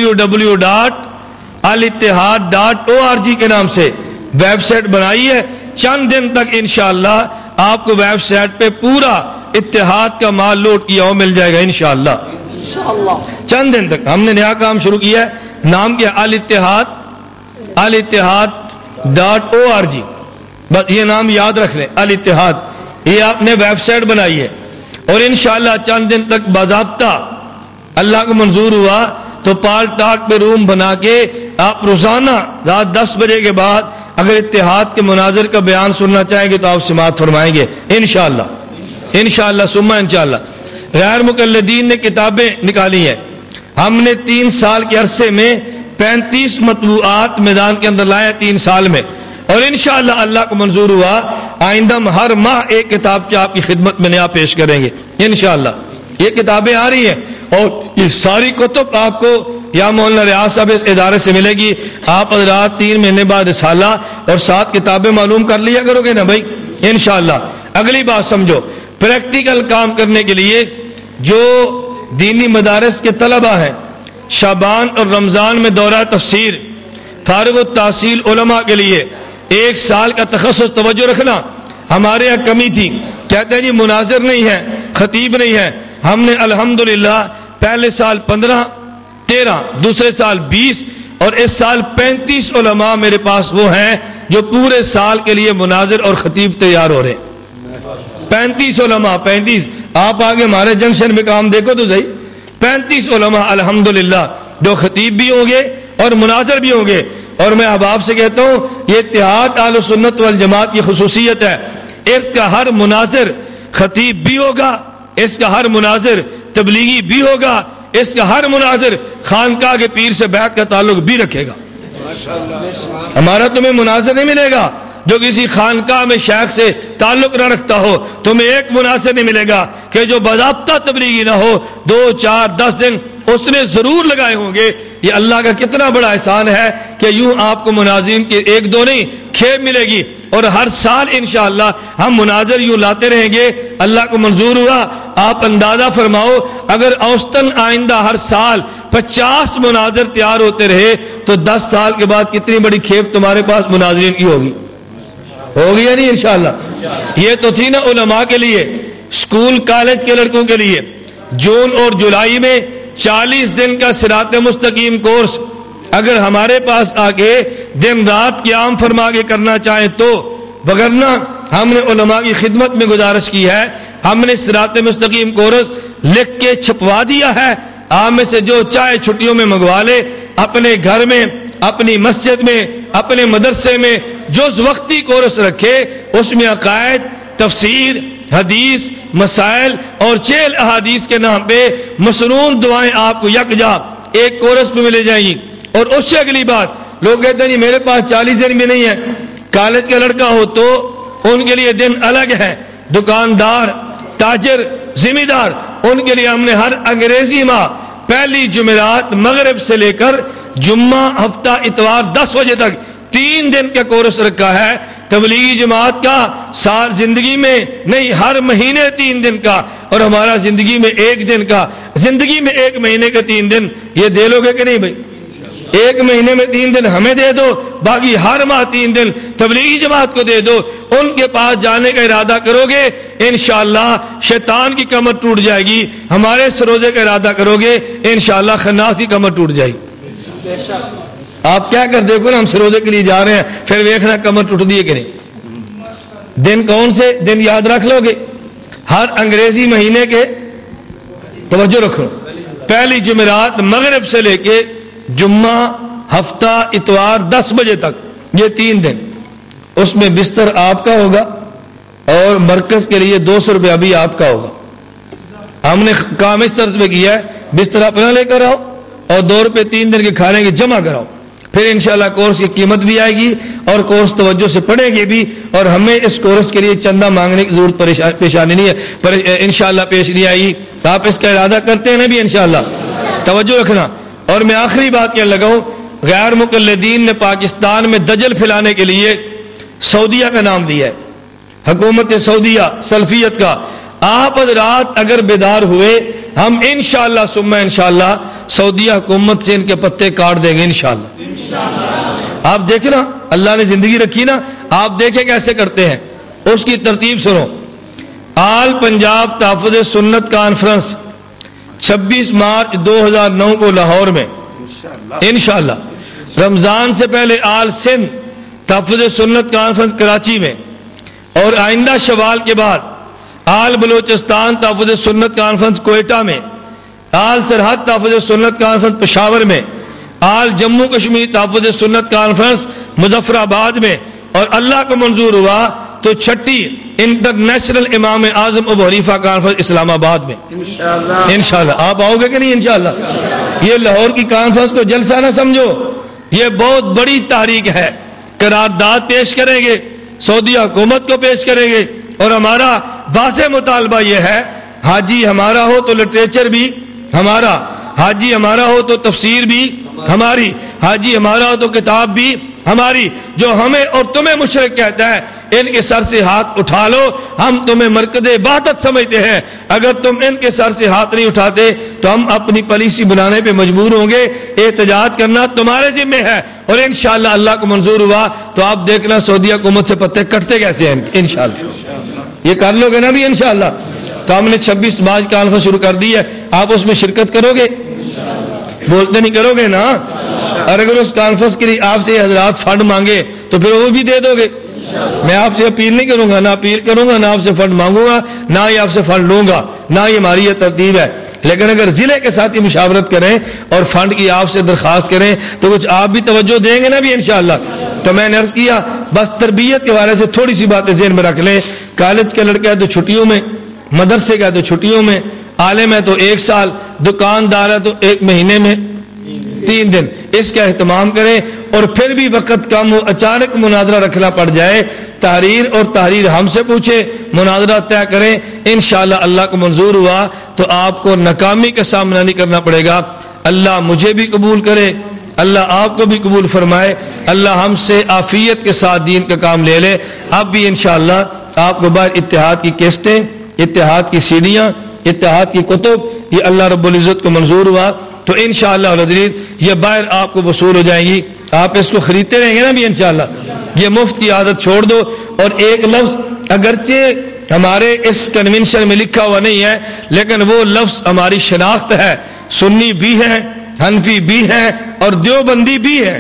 www.alitihad.org کے نام سے ویب سائٹ بنائی ہے۔ چند دن تک انشاءاللہ آپ کو ویب سائٹ پہ پورا اتحاد کا مال لوٹ کیا ہو مل جائے گا انشاءاللہ۔ چند دن تک ہم نے نیا کام شروع کیا ہے، نام کیا alitihad.org، بس یہ نام یاد رکھ لیں، الاتحاد، یہ آپ نے ویب سائٹ بنائی ہے، اور انشاءاللہ چند دن تک باضابطہ اللہ کو منظور ہوا تو پال ٹاک پہ روم بنا کے آپ روزانہ رات 10 بجے کے بعد اگر اتحاد کے مناظر کا بیان سننا چاہیں گے تو آپ سماعت فرمائیں گے انشاءاللہ ثم انشاءاللہ۔ غیر مقلدین نے کتابیں نکالی ہیں، ہم نے 3 سال کے عرصے میں 35 مطبوعات میدان کے اندر لائے 3 سال میں، اور انشاءاللہ اللہ کو منظور ہوا آئندہ ہم ہر ماہ ایک کتاب کی آپ کی خدمت میں نیا پیش کریں گے انشاءاللہ۔ یہ کتابیں آ رہی ہیں اور یہ ساری کتب آپ کو یا مولانا ریاض صاحب اس ادارے سے ملے گی۔ آپ حضرات 3 مہینے بعد رسالہ اور 7 کتابیں معلوم کر لیا کرو گے نا بھائی انشاءاللہ۔ اگلی بات سمجھو، پریکٹیکل کام کرنے کے لیے جو دینی مدارس کے طلبہ ہیں، شعبان اور رمضان میں دورہ تفسیر، فارغ التحصیل علماء کے لیے 1 سال کا تخصص توجہ رکھنا۔ ہمارے یہاں کمی تھی، کہتے ہیں جی مناظر نہیں ہے، خطیب نہیں ہے۔ ہم نے الحمدللہ پہلے سال 15، 13، دوسرے سال 20 اور اس سال 35 علماء میرے پاس وہ ہیں جو پورے سال کے لیے مناظر اور خطیب تیار ہو رہے ہیں۔ 35 علماء، 35 آپ آگے ہمارے جنکشن میں کام دیکھو تو صحیح، 35 علماء الحمدللہ جو خطیب بھی ہوں گے اور مناظر بھی ہوں گے۔ اور میں احباب سے کہتا ہوں یہ اتحاد اہل سنت والجماعت کی خصوصیت ہے، اس کا ہر مناظر خطیب بھی ہوگا، اس کا ہر مناظر تبلیغی بھی ہوگا، اس کا ہر مناظر خانقاہ کے پیر سے بیعت کا تعلق بھی رکھے گا۔ ہمارا تمہیں مناظر نہیں ملے گا جو کسی خانقاہ میں شیخ سے تعلق نہ رکھتا ہو، تمہیں ایک مناظر نہیں ملے گا کہ جو باضابطہ تبلیغی نہ ہو، 2، 4، 10 دن اس نے ضرور لگائے ہوں گے۔ یہ اللہ کا کتنا بڑا احسان ہے کہ یوں آپ کو مناظرین کے 1، 2 نہیں کھیپ ملے گی، اور ہر سال انشاءاللہ ہم مناظر یوں لاتے رہیں گے۔ اللہ کو منظور ہوا، آپ اندازہ فرماؤ اگر اوسطاً آئندہ ہر سال 50 مناظر تیار ہوتے رہے تو 10 سال کے بعد کتنی بڑی کھیپ تمہارے پاس مناظرین کی ہوگی یا نہیں انشاءاللہ۔ یہ تو تھی نا علماء کے لیے، سکول کالج کے لڑکوں کے لیے جون اور جولائی میں 40 دن کا صراط مستقیم کورس اگر ہمارے پاس آ کے دن رات قیام فرما کے کرنا چاہیں تو، وگرنہ ہم نے علماء کی خدمت میں گزارش کی ہے، ہم نے صراط مستقیم کورس لکھ کے چھپوا دیا ہے، آپ میں سے جو چاہے چھٹیوں میں منگوا لے، اپنے گھر میں، اپنی مسجد میں، اپنے مدرسے میں جز وقتی کورس رکھے، اس میں عقائد، تفسیر، حدیث، مسائل اور 4 احادیث کے نام پہ مسنون دعائیں آپ کو یکجا ایک کورس میں ملے جائیں گی۔ اور اس سے اگلی بات، لوگ کہتے ہیں جی میرے پاس 40 دن بھی نہیں ہے، کالج کا لڑکا ہو تو ان کے لیے دن الگ ہے، دکاندار، تاجر، ذمہ دار، ان کے لیے ہم نے ہر انگریزی ماہ پہلی جمعرات مغرب سے لے کر جمعہ، ہفتہ، اتوار 10 بجے تک 3 دن کا کورس رکھا ہے۔ تبلیغی جماعت کا سال زندگی میں نہیں، ہر مہینے 3 دن کا، اور ہمارا زندگی میں 1 دن کا، زندگی میں 1 مہینے کا 3 دن، یہ دے لو گے کہ نہیں بھائی؟ 1 مہینے میں 3 دن ہمیں دے دو، باقی ہر ماہ 3 دن تبلیغی جماعت کو دے دو۔ ان کے پاس جانے کا ارادہ کرو گے انشاءاللہ شیطان کی کمر ٹوٹ جائے گی، ہمارے سروزے کا ارادہ کرو گے انشاءاللہ خناس کی کمر ٹوٹ جائے گی۔ آپ کیا کر دیکھو نا، ہم سروزے کے لیے جا رہے ہیں، پھر دیکھنا کمر ٹوٹ دی ہے کہ نہیں۔ دن کون سے دن یاد رکھ لو گے؟ ہر انگریزی مہینے کے، توجہ رکھو، پہلی جمعرات مغرب سے لے کے جمعہ، ہفتہ، اتوار 10 بجے تک، یہ 3 دن، اس میں بستر آپ کا ہوگا اور مرکز کے لیے 200 روپیہ بھی آپ کا ہوگا۔ ہم نے کام اس طرز پہ کیا ہے، بستر اپنا لے کر آؤ اور 2 روپے 3 دن کے کھانے کے جمع کراؤ، پھر انشاءاللہ کورس کی قیمت بھی آئے گی اور کورس توجہ سے پڑھیں گے بھی, اور ہمیں اس کورس کے لیے چندہ مانگنے کی ضرورت پیشانی نہیں ہے, پر انشاءاللہ پیش نہیں آئے گی. آپ اس کا ارادہ کرتے ہیں نا بھی انشاءاللہ, توجہ رکھنا. اور میں آخری بات کہنے لگا ہوں, غیر مقلدین نے پاکستان میں دجل پھیلانے کے لیے سعودیہ کا نام دیا ہے, حکومت سعودیہ سلفیت کا. آپ حضرات اگر بیدار ہوئے, ہم انشاءاللہ ثم انشاءاللہ سعودیہ حکومت سے ان کے پتے کاٹ دیں گے انشاءاللہ. آپ دیکھیں نا, اللہ نے زندگی رکھی نا, آپ دیکھیں کیسے کرتے ہیں. اس کی ترتیب سنو. آل پنجاب تحفظ سنت کانفرنس 26 مارچ 2009 کو لاہور میں انشاءاللہ. رمضان سے پہلے آل سندھ تحفظ سنت کانفرنس کراچی میں, اور آئندہ شوال کے بعد آل بلوچستان تحفظ سنت کانفرنس کوئٹہ میں, آل سرحد تحفظ سنت کانفرنس پشاور میں, آل جموں کشمیر تحفظ سنت کانفرنس مظفر آباد میں, اور اللہ کو منظور ہوا تو چھٹی انٹرنیشنل امام اعظم ابو حنیفہ کانفرنس اسلام آباد میں انشاءاللہ. آپ آؤ گے کہ نہیں انشاءاللہ؟ یہ لاہور کی کانفرنس کو جلسہ نہ سمجھو, یہ بہت بڑی تحریک ہے. قرارداد پیش کریں گے, سعودی حکومت کو پیش کریں گے, اور ہمارا واضح مطالبہ یہ ہے, حاجی ہمارا ہو تو لٹریچر بھی ہمارا, حاجی ہمارا ہو تو تفسیر بھی ہماری, حاجی ہمارا ہو تو کتاب بھی ہماری. جو ہمیں اور تمہیں مشرک کہتا ہے, ان کے سر سے ہاتھ اٹھا لو, ہم تمہیں مرکز عبادت سمجھتے ہیں. اگر تم ان کے سر سے ہاتھ نہیں اٹھاتے تو ہم اپنی پالیسی بنانے پہ مجبور ہوں گے. احتجاج کرنا تمہارے ذمہ ہے, اور انشاءاللہ اللہ کو منظور ہوا تو آپ دیکھنا سعودی حکومت سے پتے کٹتے کیسے ہیں انشاءاللہ. یہ کر لو گے نا بھی انشاءاللہ. تو ہم نے 26 مارچ کانفرنس شروع کر دی ہے, آپ اس میں شرکت کرو گے؟ بولتے نہیں کرو گے نا؟ اور اگر اس کانفرنس کے لیے آپ سے حضرات فنڈ مانگے تو پھر وہ بھی دے دو گے. میں آپ سے اپیل نہیں کروں گا, نہ اپیل کروں گا, نہ آپ سے فنڈ مانگوں گا, نہ ہی آپ سے فنڈ لوں گا, نہ یہ ہماری یہ ترتیب ہے. لیکن اگر ضلع کے ساتھ ہی مشاورت کریں اور فنڈ کی آپ سے درخواست کریں تو کچھ آپ بھی توجہ دیں گے نا بھی انشاءاللہ. تو میں نے عرض کیا بس تربیت کے بارے سے تھوڑی سی باتیں ذہن میں رکھ لیں. کالج کا لڑکا ہے تو چھٹیوں میں, مدرسے کا ہے تو چھٹیوں میں, عالم ہے تو 1 سال, دکاندار ہے تو 1 مہینے میں 3 دن. اس کا اہتمام کریں. اور پھر بھی وقت کم ہو, اچانک مناظرہ رکھنا پڑ جائے, تحریر اور تحریر ہم سے پوچھے, مناظرہ طے کریں. انشاءاللہ اللہ کو منظور ہوا تو آپ کو ناکامی کا سامنا نہیں کرنا پڑے گا. اللہ مجھے بھی قبول کرے, اللہ آپ کو بھی قبول فرمائے, اللہ ہم سے عافیت کے ساتھ دین کا کام لے لے. اب بھی انشاءاللہ آپ کو بعد اتحاد کی قسطیں, اتحاد کی سیڑھیاں, اتحاد کی کتب, یہ اللہ رب العزت کو منظور ہوا تو انشاءاللہ العزیز یہ باہر آپ کو وصول ہو جائیں گی. آپ اس کو خریدتے رہیں گے نا بھی انشاءاللہ. یہ مفت کی عادت چھوڑ دو. اور ایک لفظ اگرچہ ہمارے اس کنونشن میں لکھا ہوا نہیں ہے, لیکن وہ لفظ ہماری شناخت ہے. سنی بھی ہے, حنفی بھی ہے, اور دیوبندی بھی ہے.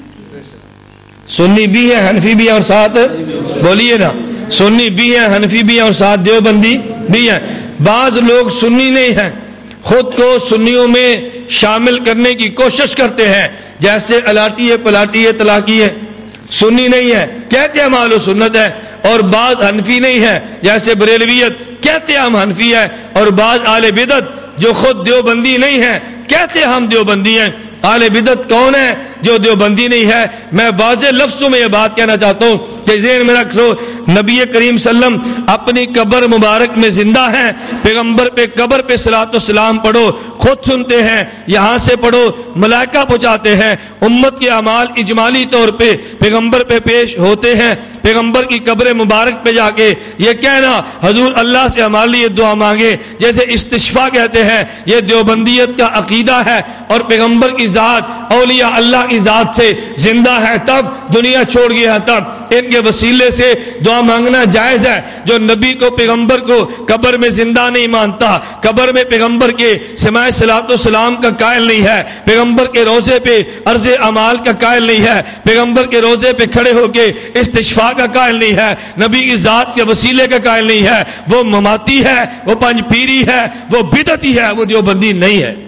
سنی بھی ہے, حنفی بھی ہے, اور ساتھ بولیے نا, سنی بھی ہے, حنفی بھی ہے, اور ساتھ دیوبندی بھی ہے. بعض لوگ سنی نہیں ہیں, خود کو سنیوں میں شامل کرنے کی کوشش کرتے ہیں, جیسے الاٹی ہے, پلاٹی ہے, طلاقی ہے, سنی نہیں ہے, کہتے ہم اہل سنت ہے. اور بعض حنفی نہیں ہے, جیسے بریلویت, کہتے ہم حنفی ہے. اور بعض اہل بدعت جو خود دیوبندی نہیں ہے, کہتے ہم دیوبندی ہیں. اہل بدعت کون ہے جو دیوبندی نہیں ہے؟ میں واضح لفظوں میں یہ بات کہنا چاہتا ہوں کہ ذہن میں رکھ لو, نبی کریم صلی اللہ علیہ وسلم اپنی قبر مبارک میں زندہ ہیں. پیغمبر پہ قبر پہ صلاۃ و سلام پڑھو, خود سنتے ہیں, یہاں سے پڑھو, ملائکہ پہنچاتے ہیں. امت کے اعمال اجمالی طور پہ پیغمبر پہ پیش ہوتے ہیں. پیغمبر کی قبر مبارک پہ جا کے یہ کہنا حضور اللہ سے ہمارے لیے دعا مانگے, جیسے استشفاء کہتے ہیں, یہ دیوبندیت کا عقیدہ ہے. اور پیغمبر کی ذات اولیاء اللہ کی ذات سے زندہ ہے تب, دنیا چھوڑ گیا تب, ان کے وسیلے سے دعا مانگنا جائز ہے. جو نبی کو پیغمبر کو قبر میں زندہ نہیں مانتا, قبر میں پیغمبر کے سماع صلاۃ و سلام کا قائل نہیں ہے, پیغمبر کے روضے پہ عرض اعمال کا قائل نہیں ہے, پیغمبر کے روضے پہ کھڑے ہو کے استشفاء کا قائل نہیں ہے, نبی کی ذات کے وسیلے کا قائل نہیں ہے, وہ مماتی ہے, وہ پنج پیری ہے, وہ بدعتی ہے, وہ دیوبندی نہیں ہے.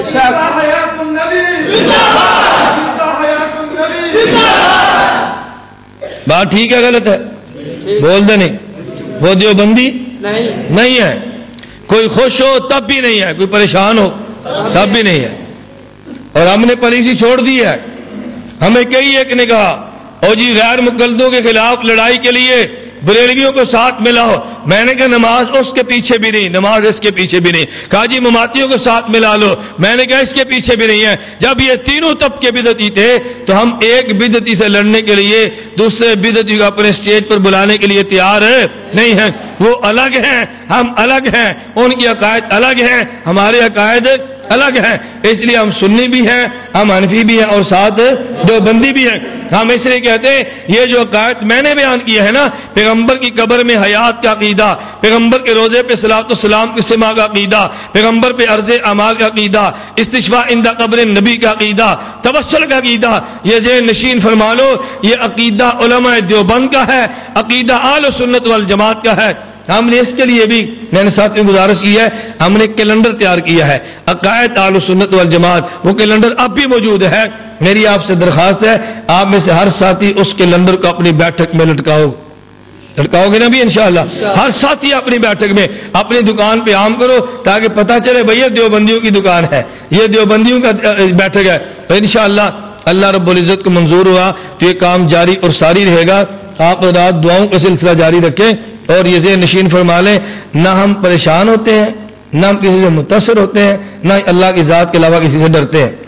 بات ٹھیک ہے غلط ہے؟ بول دے نہیں. وہ دیوبندی نہیں ہے. کوئی خوش ہو تب بھی نہیں ہے, کوئی پریشان ہو تب بھی نہیں ہے. اور ہم نے پالیسی چھوڑ دی ہے, ہمیں کئی ایک نے کہا اور جی غیر مقلدوں کے خلاف لڑائی کے لیے بریلویوں کو ساتھ ملاؤ. میں نے کہا نماز اس کے پیچھے بھی نہیں, نماز اس کے پیچھے بھی نہیں. کہا جی مماتیوں کو ساتھ ملا لو. میں نے کہا اس کے پیچھے بھی نہیں ہے. جب یہ تینوں طبقے بدعتی تھے تو ہم ایک بدعتی سے لڑنے کے لیے دوسرے بدعتی کو اپنے اسٹیج پر بلانے کے لیے تیار نہیں ہیں. وہ الگ ہیں, ہم الگ ہیں, ان کی عقائد الگ ہیں, ہمارے عقائد الگ ہیں. اس لیے ہم سنی بھی ہیں, ہم حنفی بھی ہیں اور ساتھ دیوبندی بھی ہیں. ہم اس لیے کہتے ہیں یہ جو عقائد میں نے بیان کیا ہے نا, پیغمبر کی قبر میں حیات کا عقیدہ, پیغمبر کے روزے پہ صلاۃ والسلام کی سما کا عقیدہ, پیغمبر پہ عرض اعمال کا عقیدہ, استشفاء عند قبر نبی کا عقیدہ, توسل کا عقیدہ, یہ ذہن نشین فرما لو, یہ عقیدہ علماء دیوبند کا ہے, عقیدہ اہل سنت والجماعت کا ہے. ہم نے اس کے لیے بھی میں نے ساتھیوں کو گزارش کی ہے, ہم نے کیلنڈر تیار کیا ہے عقائد اہل سنت والجماعت. وہ کیلنڈر اب بھی موجود ہے. میری آپ سے درخواست ہے آپ میں سے ہر ساتھی اس کیلنڈر کو اپنی بیٹھک میں لٹکاؤ گے نا بھی انشاءاللہ. ہر ساتھی اپنی بیٹھک میں اپنی دکان پہ عام کرو تاکہ پتہ چلے بھئی یہ دیوبندیوں کی دکان ہے, یہ دیوبندیوں کا بیٹھک ہے. تو انشاءاللہ اللہ رب العزت کو منظور ہوا تو یہ کام جاری اور ساری رہے گا. آپ رات دعاؤں کا سلسلہ جاری رکھیں اور یہ ذہن نشین فرما لیں, نہ ہم پریشان ہوتے ہیں, نہ ہم کسی سے متاثر ہوتے ہیں, نہ اللہ کی ذات کے علاوہ کسی سے ڈرتے ہیں.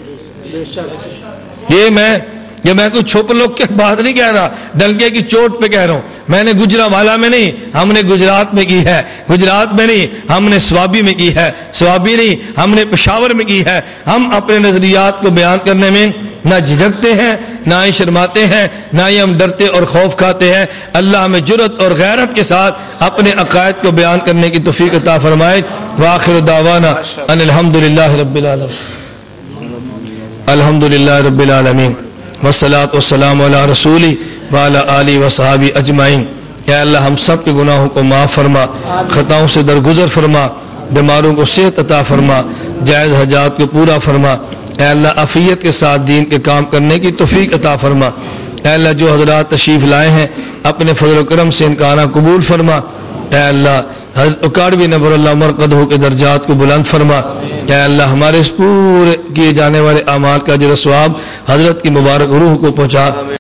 یہ میں کوئی چھپ لوگ کے بات نہیں کہہ رہا, ڈنکے کی چوٹ پہ کہہ رہا ہوں. میں نے گجرانوالہ میں نہیں, ہم نے گجرات میں کی ہے. گجرات میں نہیں, ہم نے سوابی میں کی ہے. سوابی نہیں, ہم نے پشاور میں کی ہے. ہم اپنے نظریات کو بیان کرنے میں نہ جھجکتے ہیں, نہ ہی شرماتے ہیں, نہ ہی ہم ڈرتے اور خوف کھاتے ہیں. اللہ ہمیں جرأت اور غیرت کے ساتھ اپنے عقائد کو بیان کرنے کی توفیق عطا فرمائے. وآخر دعوانا ان الحمدللہ رب العالمین. الحمدللہ رب العالمین والصلاة والسلام علی رسولی وعلی آلہ وصحابہ اجمعین. اے اللہ ہم سب کے گناہوں کو معاف فرما, خطاؤں سے درگزر فرما, بیماروں کو صحت عطا فرما, جائز حاجات کو پورا فرما. اے اللہ عافیت کے ساتھ دین کے کام کرنے کی توفیق عطا فرما. اے اللہ جو حضرات تشریف لائے ہیں اپنے فضل و کرم سے ان کا آنا قبول فرما. اے اللہ حضرت اکاڑوی نور اللہ مرقدہ کے درجات کو بلند فرما. اے اللہ ہمارے اس پورے کیے جانے والے اعمال کا اجر و ثواب حضرت کی مبارک روح کو پہنچا.